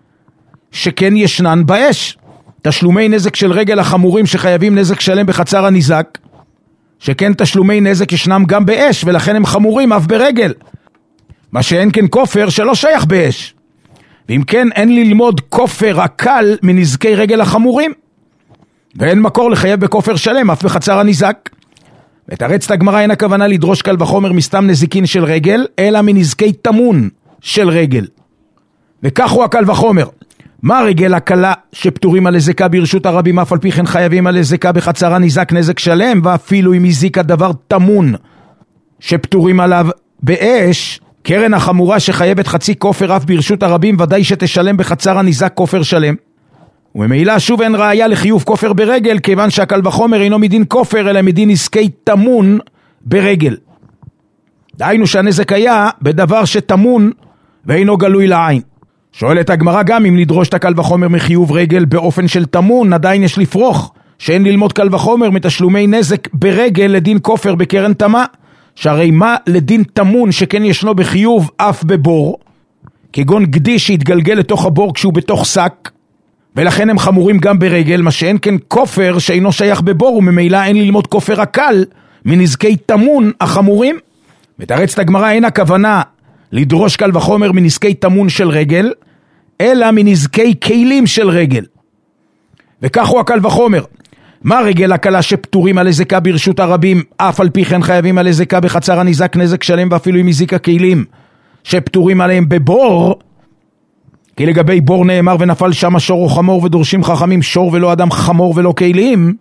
Speaker 3: שכן ישנן באש. תשלומי נזק של רגל החמורים שחייבים נזק שלם בחצר הניזק, שכן תשלומי נזק ישנם גם באש, ולכן הם חמורים אף ברגל. מה שאין כן כופר שלא שייך באש. ואם כן, אין ללמוד כופר הקל מנזקי רגל החמורים. ואין מקור לחייב בכופר שלם אף בחצר הניזק. ותרץ את הגמרא, אין הכוונה לדרוש קל וחומר מסתם נזיקין של רגל, אלא מנזקי תמון של רגל. וכך הוא הקל וחומר. מה רגל הקלה שפטורים על הזיקה ברשות הרבים, אף על פי כן חייבים על הזיקה בחצר הניזק נזק שלם, ואפילו אם הזיקה דבר תמון שפטורים עליו באש, קרן החמורה שחייבת חצי כופר אף ברשות הרבים, ודאי שתשלם בחצר הניזק כופר שלם. וממילא שוב אין ראיה לחיוב כופר ברגל, כיוון שהקל וחומר אינו מדין כופר, אלא מדין נזקי תמון ברגל. דהיינו שהנזק היה בדבר שתמון ואינו גלוי לעין. שואלת הגמרא, גם אם נדרוש את הקל וחומר מחיוב רגל באופן של תמון, עדיין יש לפרוך שאין ללמוד קל וחומר מתשלומי נזק ברגל לדין כופר בקרן תמה, שהרי מה לדין תמון שכן ישנו בחיוב אף בבור, כגון גדי שהתגלגל לתוך הבור כשהוא בתוך שק, ולכן הם חמורים גם ברגל, מה שאין כן כופר שאינו שייך בבור, וממילא אין ללמוד כופר הקל מנזקי תמון החמורים. ותרץ את הגמרא, אין הכוונה לדרוש קל וחומר מנזקי תמון של רגל, אלא מנזקי כלים של רגל. וכך הוא הקל וחומר. מה רגל הקלה שפטורים על הזיקה ברשות הרבים, אף על פי כן חייבים על הזיקה בחצר הניזק נזק שלם, ואפילו אם הזיקה כלים שפטורים עליהם בבור, כי לגבי בור נאמר ונפל שם שור או חמור, ודורשים חכמים שור ולא אדם חמור ולא כלים.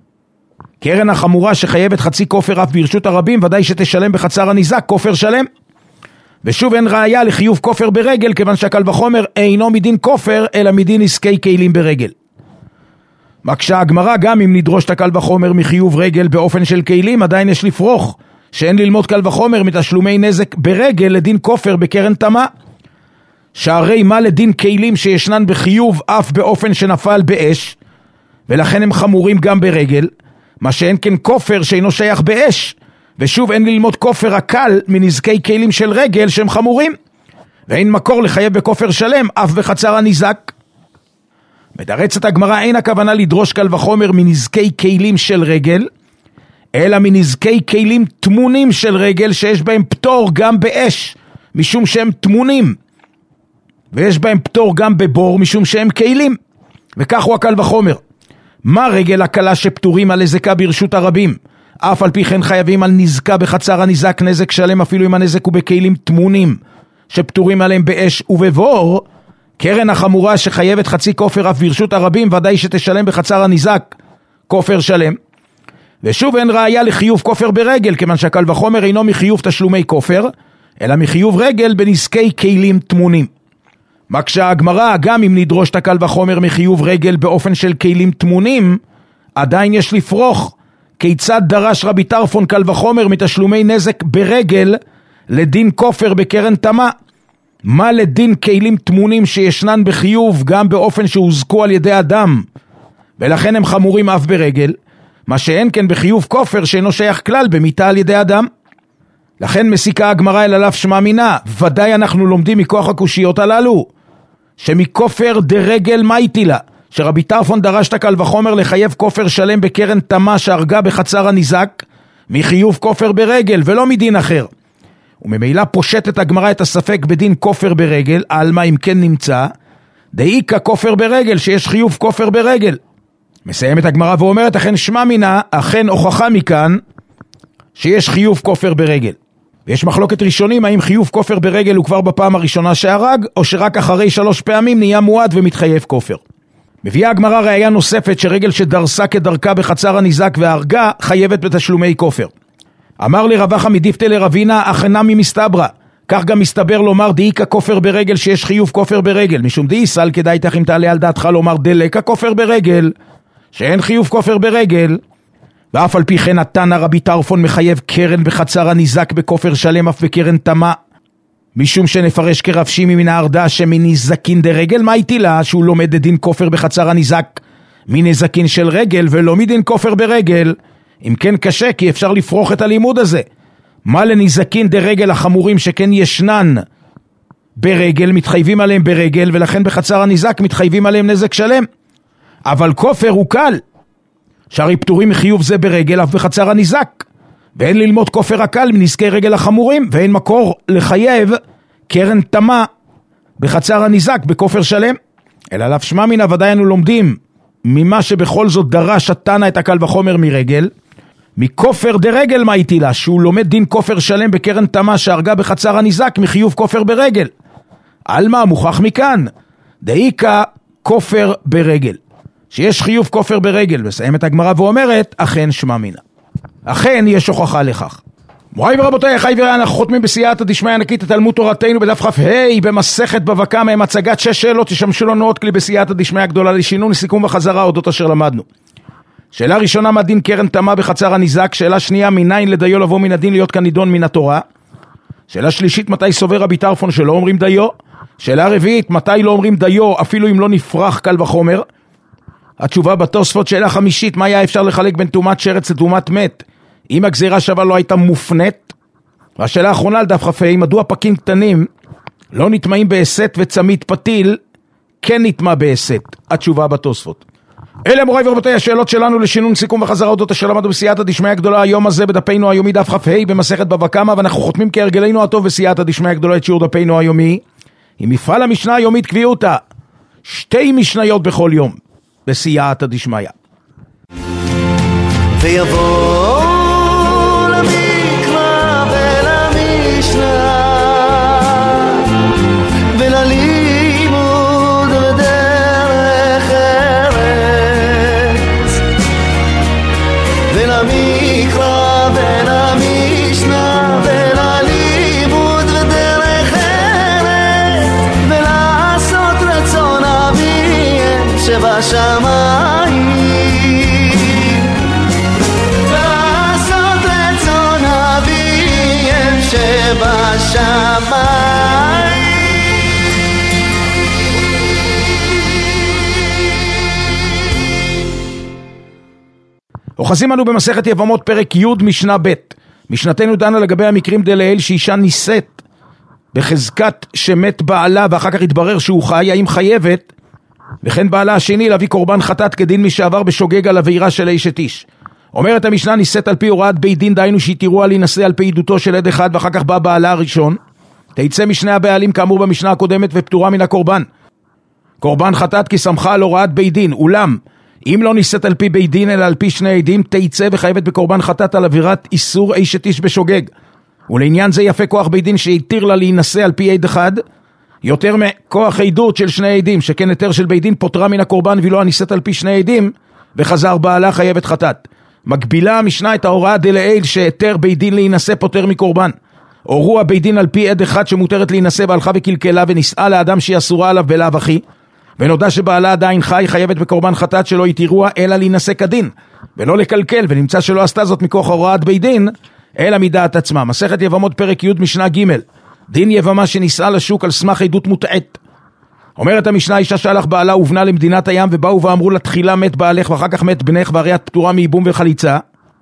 Speaker 3: קרן החמורה שחייבת חצי כופר אף ברשות הרבים, ודאי שתשלם בחצר הניזק כופר שלם. ושוב אין ראיה לחיוב כופר ברגל, כיוון שהקל וחומר אינו מדין כופר, אלא מדין עסקי כלים ברגל. מקשה הגמרא, גם אם נדרוש את הקל וחומר מחיוב רגל באופן של כלים, עדיין יש לפרוך שאין ללמוד קל וחומר מתשלומי נזק ברגל לדין כופר בקרן תמה, שהרי מה לדין כלים שישנן בחיוב אף באופן שנפל באש, ולכן הם חמורים גם ברגל, מה שאין כן כופר שאינו שייך באש, ושוב אין ללמוד כופר הקל מנזקי כלים של רגל שהם חמורים, ואין מקור לחייב בכופר שלם אף בחצר הניזק. מתרצת הגמרא, אין הכוונה לדרוש קל וחומר מנזקי כלים של רגל, אלא מנזקי כלים תמונים של רגל שיש בהם פטור גם באש, משום שהם תמונים, ויש בהם פטור גם בבור, משום שהם כלים. וכך הוא הקל וחומר. מה רגל הקלה שפטורים על הזיקה ברשות הרבים, אף על פי כן חייבים על נזקה בחצר הניזק נזק שלם, אפילו אם הנזק הוא בכלים תמונים שפטורים עליהם באש ובבור? קרן החמורה שחייבת חצי כופר אף ברשות הרבים, ודאי שתשלם בחצר הניזק כופר שלם. ושוב אין ראיה לחיוב כופר ברגל, כיוון שהקל וחומר אינו מחיוב תשלומי כופר, אלא מחיוב רגל בנזקי כלים תמונים. מקשה הגמרא, גם אם נדרוש את הקל וחומר מחיוב רגל באופן של כלים תמונים, עדיין יש לפרוך כיצד דרש רבי טרפון קל וחומר מתשלומי נזק ברגל לדין כופר בקרן תמה. מה לדין כלים תמונים שישנן בחיוב גם באופן שהוזקו על ידי אדם, ולכן הם חמורים אף ברגל, מה שאין כן בחיוב כופר שאינו שייך כלל במיתה על ידי אדם. לכן מסיקה הגמרא אל עליו שמע מינה, ודאי אנחנו לומדים מכוח הקושיות הללו, שמכופר דרגל מה איתי לה, שרבי טרפון דרש את הקל וחומר לחייב כופר שלם בקרן תמה שהרגה בחצר הניזק, מחיוב כופר ברגל ולא מדין אחר. וממילא פושטת הגמרא את הספק בדין כופר ברגל, על מה אם כן נמצא, דאיקה כופר ברגל שיש חיוב כופר ברגל. מסיימת הגמרא ואומרת, אכן שמע מינה, אכן הוכחה מכאן שיש חיוב כופר ברגל. ויש מחלוקת ראשונים האם חיוב כופר ברגל הוא כבר בפעם הראשונה שהרג, או שרק אחרי 3 פעמים נהיה מועד ומתחייב כופר. מביאה הגמרא ראיה נוספת שרגל שדרסה כדרכה בחצר הניזק והרגה חייבת בתשלומי כופר. אמר לרבחה מדיפתא לרבינה אכנה ממסתברא, כך גם מסתבר לומר דאיקה כופר ברגל שיש חיוב כופר ברגל, משום דאיסל כדאי תך אם תעלה על דעתך לומר דלקה כופר ברגל, שאין חיוב כופר ברגל. ואף על פי כן התנא רבי טרפון מחייב קרן בחצר הניזק בכופר שלם אף בקרן תמה, משום שנפרש כרב שימי מן הארדה שמניזקין דרגל, מה איתי לה שהוא לומד דין כופר בחצר הניזק מנזקין של רגל ולא מדין כופר ברגל. אם כן קשה, כי אפשר לפרוח את הלימוד הזה. מה לנזקין דרגל החמורים שכן ישנן ברגל מתחייבים עליהם ברגל, ולכן בחצר הניזק מתחייבים עליהם נזק שלם. אבל כופר הוא קל, שהרי פטורים מחיוב זה ברגל אף בחצר הניזק, ואין ללמוד כופר הקל מנזקי רגל החמורים, ואין מקור לחייב קרן תמה בחצר הניזק בכופר שלם. אלא לאו שמע מן ודאי אנו לומדים ממה שבכל זאת דרש התנא את הקל וחומר מרגל, מכופר דרגל מה איתי לה, שהוא לומד דין כופר שלם בקרן תמה שהרגה בחצר הניזק מחיוב כופר ברגל. על מה מוכח מכאן דאיקה כופר ברגל, שיש חיוב כופר ברגל. וסיים את הגמרא ואומרת אכן שמע מינה, אכן יש הוכחה לכך. מוריי ורבותיי, אחי ורעי, אנחנו חותמים בסייעתא דשמיא ענקית את תלמוד תורתנו בדף כ"ה במסכת בבא קמא, עם הצגת 6 שאלות ישמשו לנו עוד כלי בסייעתא דשמיא גדולה לשינון, סיכום וחזרה אודות אשר למדנו. שאלה ראשונה, מה דין קרן תמה בחצר הניזק? שאלה שנייה, מניין לדיו לבוא מן הדין להיות כנידון מן התורה? שאלה שלישית, מתי סובר רבי טרפון שלא אומרים דיו? שאלה רביעית, מתי לא אומרים דיו אפילו אם לא נפרח קל וחומר? התשובה בתוספות. שאלה חמישית, מה היה אפשר לחלק בין תאומת שרץ לתאומת מת אם הגזירה שווה לא הייתה מופנית? והשאלה האחרונה לדף כ"ה, מדוע פקים קטנים לא נטמעים בהסת וצמית פתיל כן נטמע בהסת? התשובה בתוספות. אלה מוריי ורבותיי השאלות שלנו לשינון, סיכום וחזרה אודות אשר למדנו בסייעתא דשמיא גדולה היום הזה בדפנו היומי דף כ"ה במסכת בבא קמא, ואנחנו חותמים כהרגלנו הטוב בסייעתא דשמיא גדולה את שיעור דפנו היומי עם מפעל המשנה היומית קביעותא 2 משניות בכל יום בסייעתא דשמיא.
Speaker 4: ויבוא למקרא ולמשנה וללימוד בדרך ארץ, ולמקרא ולמשנה וללימוד בדרך ארץ, ולעשות רצון אביהם שבשמיים,
Speaker 3: אוחזים אנו במסכת יבמות פרק י' משנה ב'. משנתנו דנה לגבי המקרים דלעיל שאישה נישאת בחזקת שמת בעלה ואחר כך התברר שהוא חי, האם חייבת, וכן בעלה השני להביא קורבן חטאת כדין מי שעבר בשוגג על עבירה של אשת איש. אומרת המשנה, נישאת על פי הוראת בית דין, דהיינו שהתירוה להינשא על פי עדותו של עד אחד ואחר כך בא בעלה הראשון, תיצא משני הבעלים כאמור במשנה הקודמת ופטורה מן הקורבן. קורבן חטאת כי סמכה על הוראת בית דין, אולם אם לא נישאת על פי בית דין אלא על פי שני עדים, תיצא וחייבת בקורבן חטאת על עבירת איסור אשת איש בשוגג. ולעניין זה יפה כוח בית דין שהתיר לה להינשא על פי עד אחד יותר מכוח עדות של שני עדים, שכן היתר של בית דין פוטרה מן הקורבן, ולא הנישאת על פי שני עדים וחזר בעלה חייבת חטאת. מקבילה המשנה את ההוראה דלעיל שהיתר בית דין להינשא פוטר מקורבן. הורו הבית דין על פי עד אחד שמותרת להינשא, והלכה וקלקלה ונישאה לאדם שהיא אסורה עליו בלאו הכי, ונודע שבעלה עדיין חי, חייבת בקורבן חטאת שלא התירוה אלא להינשא כדין ולא לקלקל, ונמצא שלא עשתה זאת מכוח הוראת בית דין אלא מדעת עצמה. מסכת יבמות פרק י' משנה ג', דין יבמה שנישאה לשוק על סמך עדות מוטעית. אומרת המשנה, אישה שהלך בעלה ובנה למדינת הים, ובאו ואמרו לה תחילה מת בעלך ואחר כך מת בנך, והרי את פטורה מייבום וחליצה,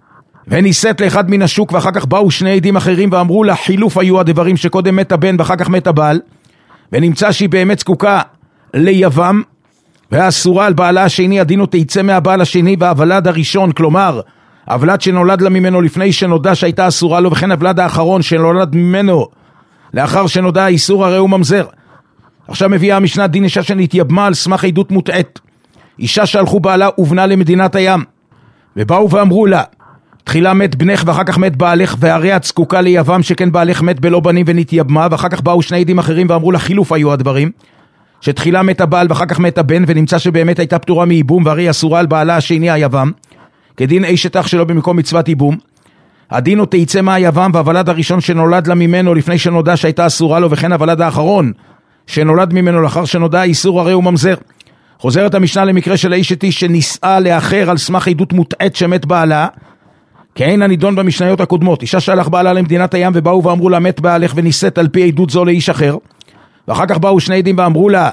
Speaker 3: ונישאת לאחד מן השוק, ואחר כך באו שני עדים אחרים ואמרו לה חילוף היו הדברים, שקודם מת הבן ואחר כך מת הבעל, ונמצא שהיא באמת זקוקה ליבם והאסורה על בעלה השני, הדינו תיצא מהבעל השני והוולד הראשון, כלומר הוולד שנולד לה ממנו לפני שנודע שהייתה אסורה לו, וכן הוולד האחרון שנולד ממנו לאחר שנודע האיסור, הרי הוא ממזר. עכשיו מביאה המשנה דין אישה שנתייבמה על סמך עדות מוטעית. אישה שהלכו בעלה ובנה למדינת הים, ובאו ואמרו לה תחילה מת בנך ואחר כך מת בעלך, והרי את זקוקה ליבם, שכן בעלך מת בלא בנים ונתייבמה. ואחר כך באו שני עדים אחרים ואמרו לה, חילוף היו הדברים, שתחילה מת הבעל ואחר כך מת הבן, ונמצא שבאמת הייתה פטורה מייבום, והרי אסורה על בעלה השני היבם, כדין אשת אח שלו במקום מצוות ייבום. הדין הוא תיצא מהיבם, והוולד הראשון שנולד לה ממנו לפני שנודע שהייתה אסורה לו, וכן הוולד האחרון שנולד ממנו לאחר שנודע איסור, הרי הוא ממזר. חוזרת המשנה למקרה של אשת איש שנישאה לאחר על סמך עדות מוטעת שמת בעלה, כאין הנידון במשניות הקודמות. אישה שהלך בעלה למדינת הים, ובאו ואמרו לה, מת בעלך ונישאת על פי עדות זו לאיש אחר. ואחר כך באו שני עדים ואמרו לה,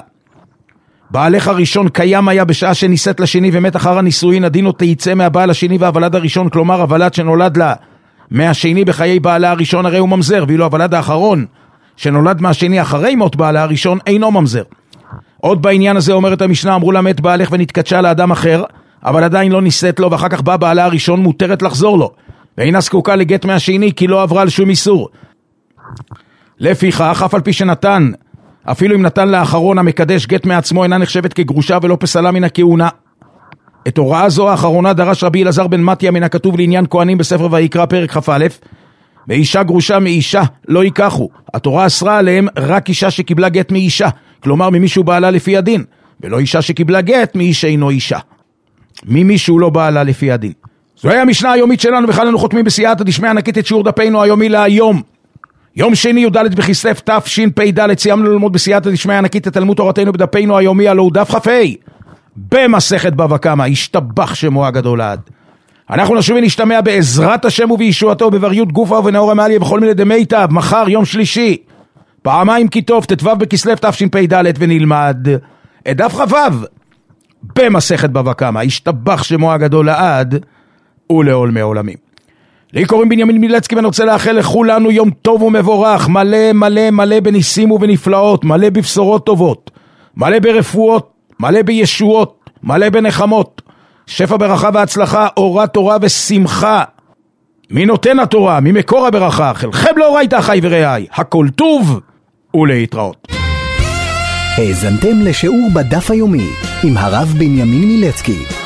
Speaker 3: בעלך הראשון קיים היה בשעה שנישאת לשני ומת אחר הנישואין, הדין עוד תיצא מהבעל השני והוולד הראשון, כלומר הוולד שנולד לה מהשני בחיי בעלה הראשון, הרי הוא ממזר, ואילו הוולד האחרון שנולד מהשני אחרי מות בעלה הראשון אינו ממזר. עוד בעניין הזה אומרת המשנה, אמרו לה, מת בעלך ונתקדשה לאדם אחר, אבל עדיין לא נישאת לו, ואחר כך בא בעלה הראשון, מותרת לחזור לו, ואינה זקוקה לגט מהשני, כי לא עברה על שום איסור. לפיכך, אף על פי שנתן, אפילו אם נתן לאחרון המקדש גט מעצמו, אינה נחשבת כגרושה ולא פסלה מן הכהונה. את הוראה זו האחרונה דרש רבי אלעזר בן מתיה מן הכתוב לעניין כהנים בספר ויקרא פרק כ"א, ואישה גרושה מאישה לא ייקחו. התורה אסרה עליהם רק אישה שקיבלה גט מאישה, כלומר ממישהו בעלה לפי הדין, ולא אישה שקיבלה גט מאיש אינו אישה, ממישהו לא בעלה לפי הדין. זוהי המשנה היומית שלנו, וכאן אנו חותמים בסייעתא דשמיא ענקית את שיעור דפנו היומי להיום, יום שני י"ד בכסלו תשפ"ד. סיימנו ללמוד בסייעתא דשמיא ענקית את תלמוד תורתנו בדפנו היומי, הלוא הוא דף כ"ה במסכת בבא קמא, השתבח שמו הגדול לעד. אנחנו נשוב ונשתמע בעזרת השם ובישועתו, בבריות גופה ובנאור המעליה בכל מיני דמיטב, מחר יום שלישי פעמיים כי טוב ט"ו בכסלו תשפ"ד, ונלמד את דף כ"ו במסכת בבא קמא, השתבח שמו הגדול לעד ולעולמי עולמים. לי קוראים בנימין מילצקי, ואני רוצה לאחל לכולנו יום טוב ומבורך, מלא מלא מלא בניסים ובנפלאות, מלא בבשורות טובות, מלא ברפואות, מלא בישועות, מלא בנחמות, שפע ברכה והצלחה, אורה תורה ושמחה, מי נותן התורה, מי מקור הברכה, חלכם לאורייתא אחי ורעי, הכל טוב ולהתראות.
Speaker 2: האזנתם לשיעור בדף היומי עם הרב בנימין מילצקי.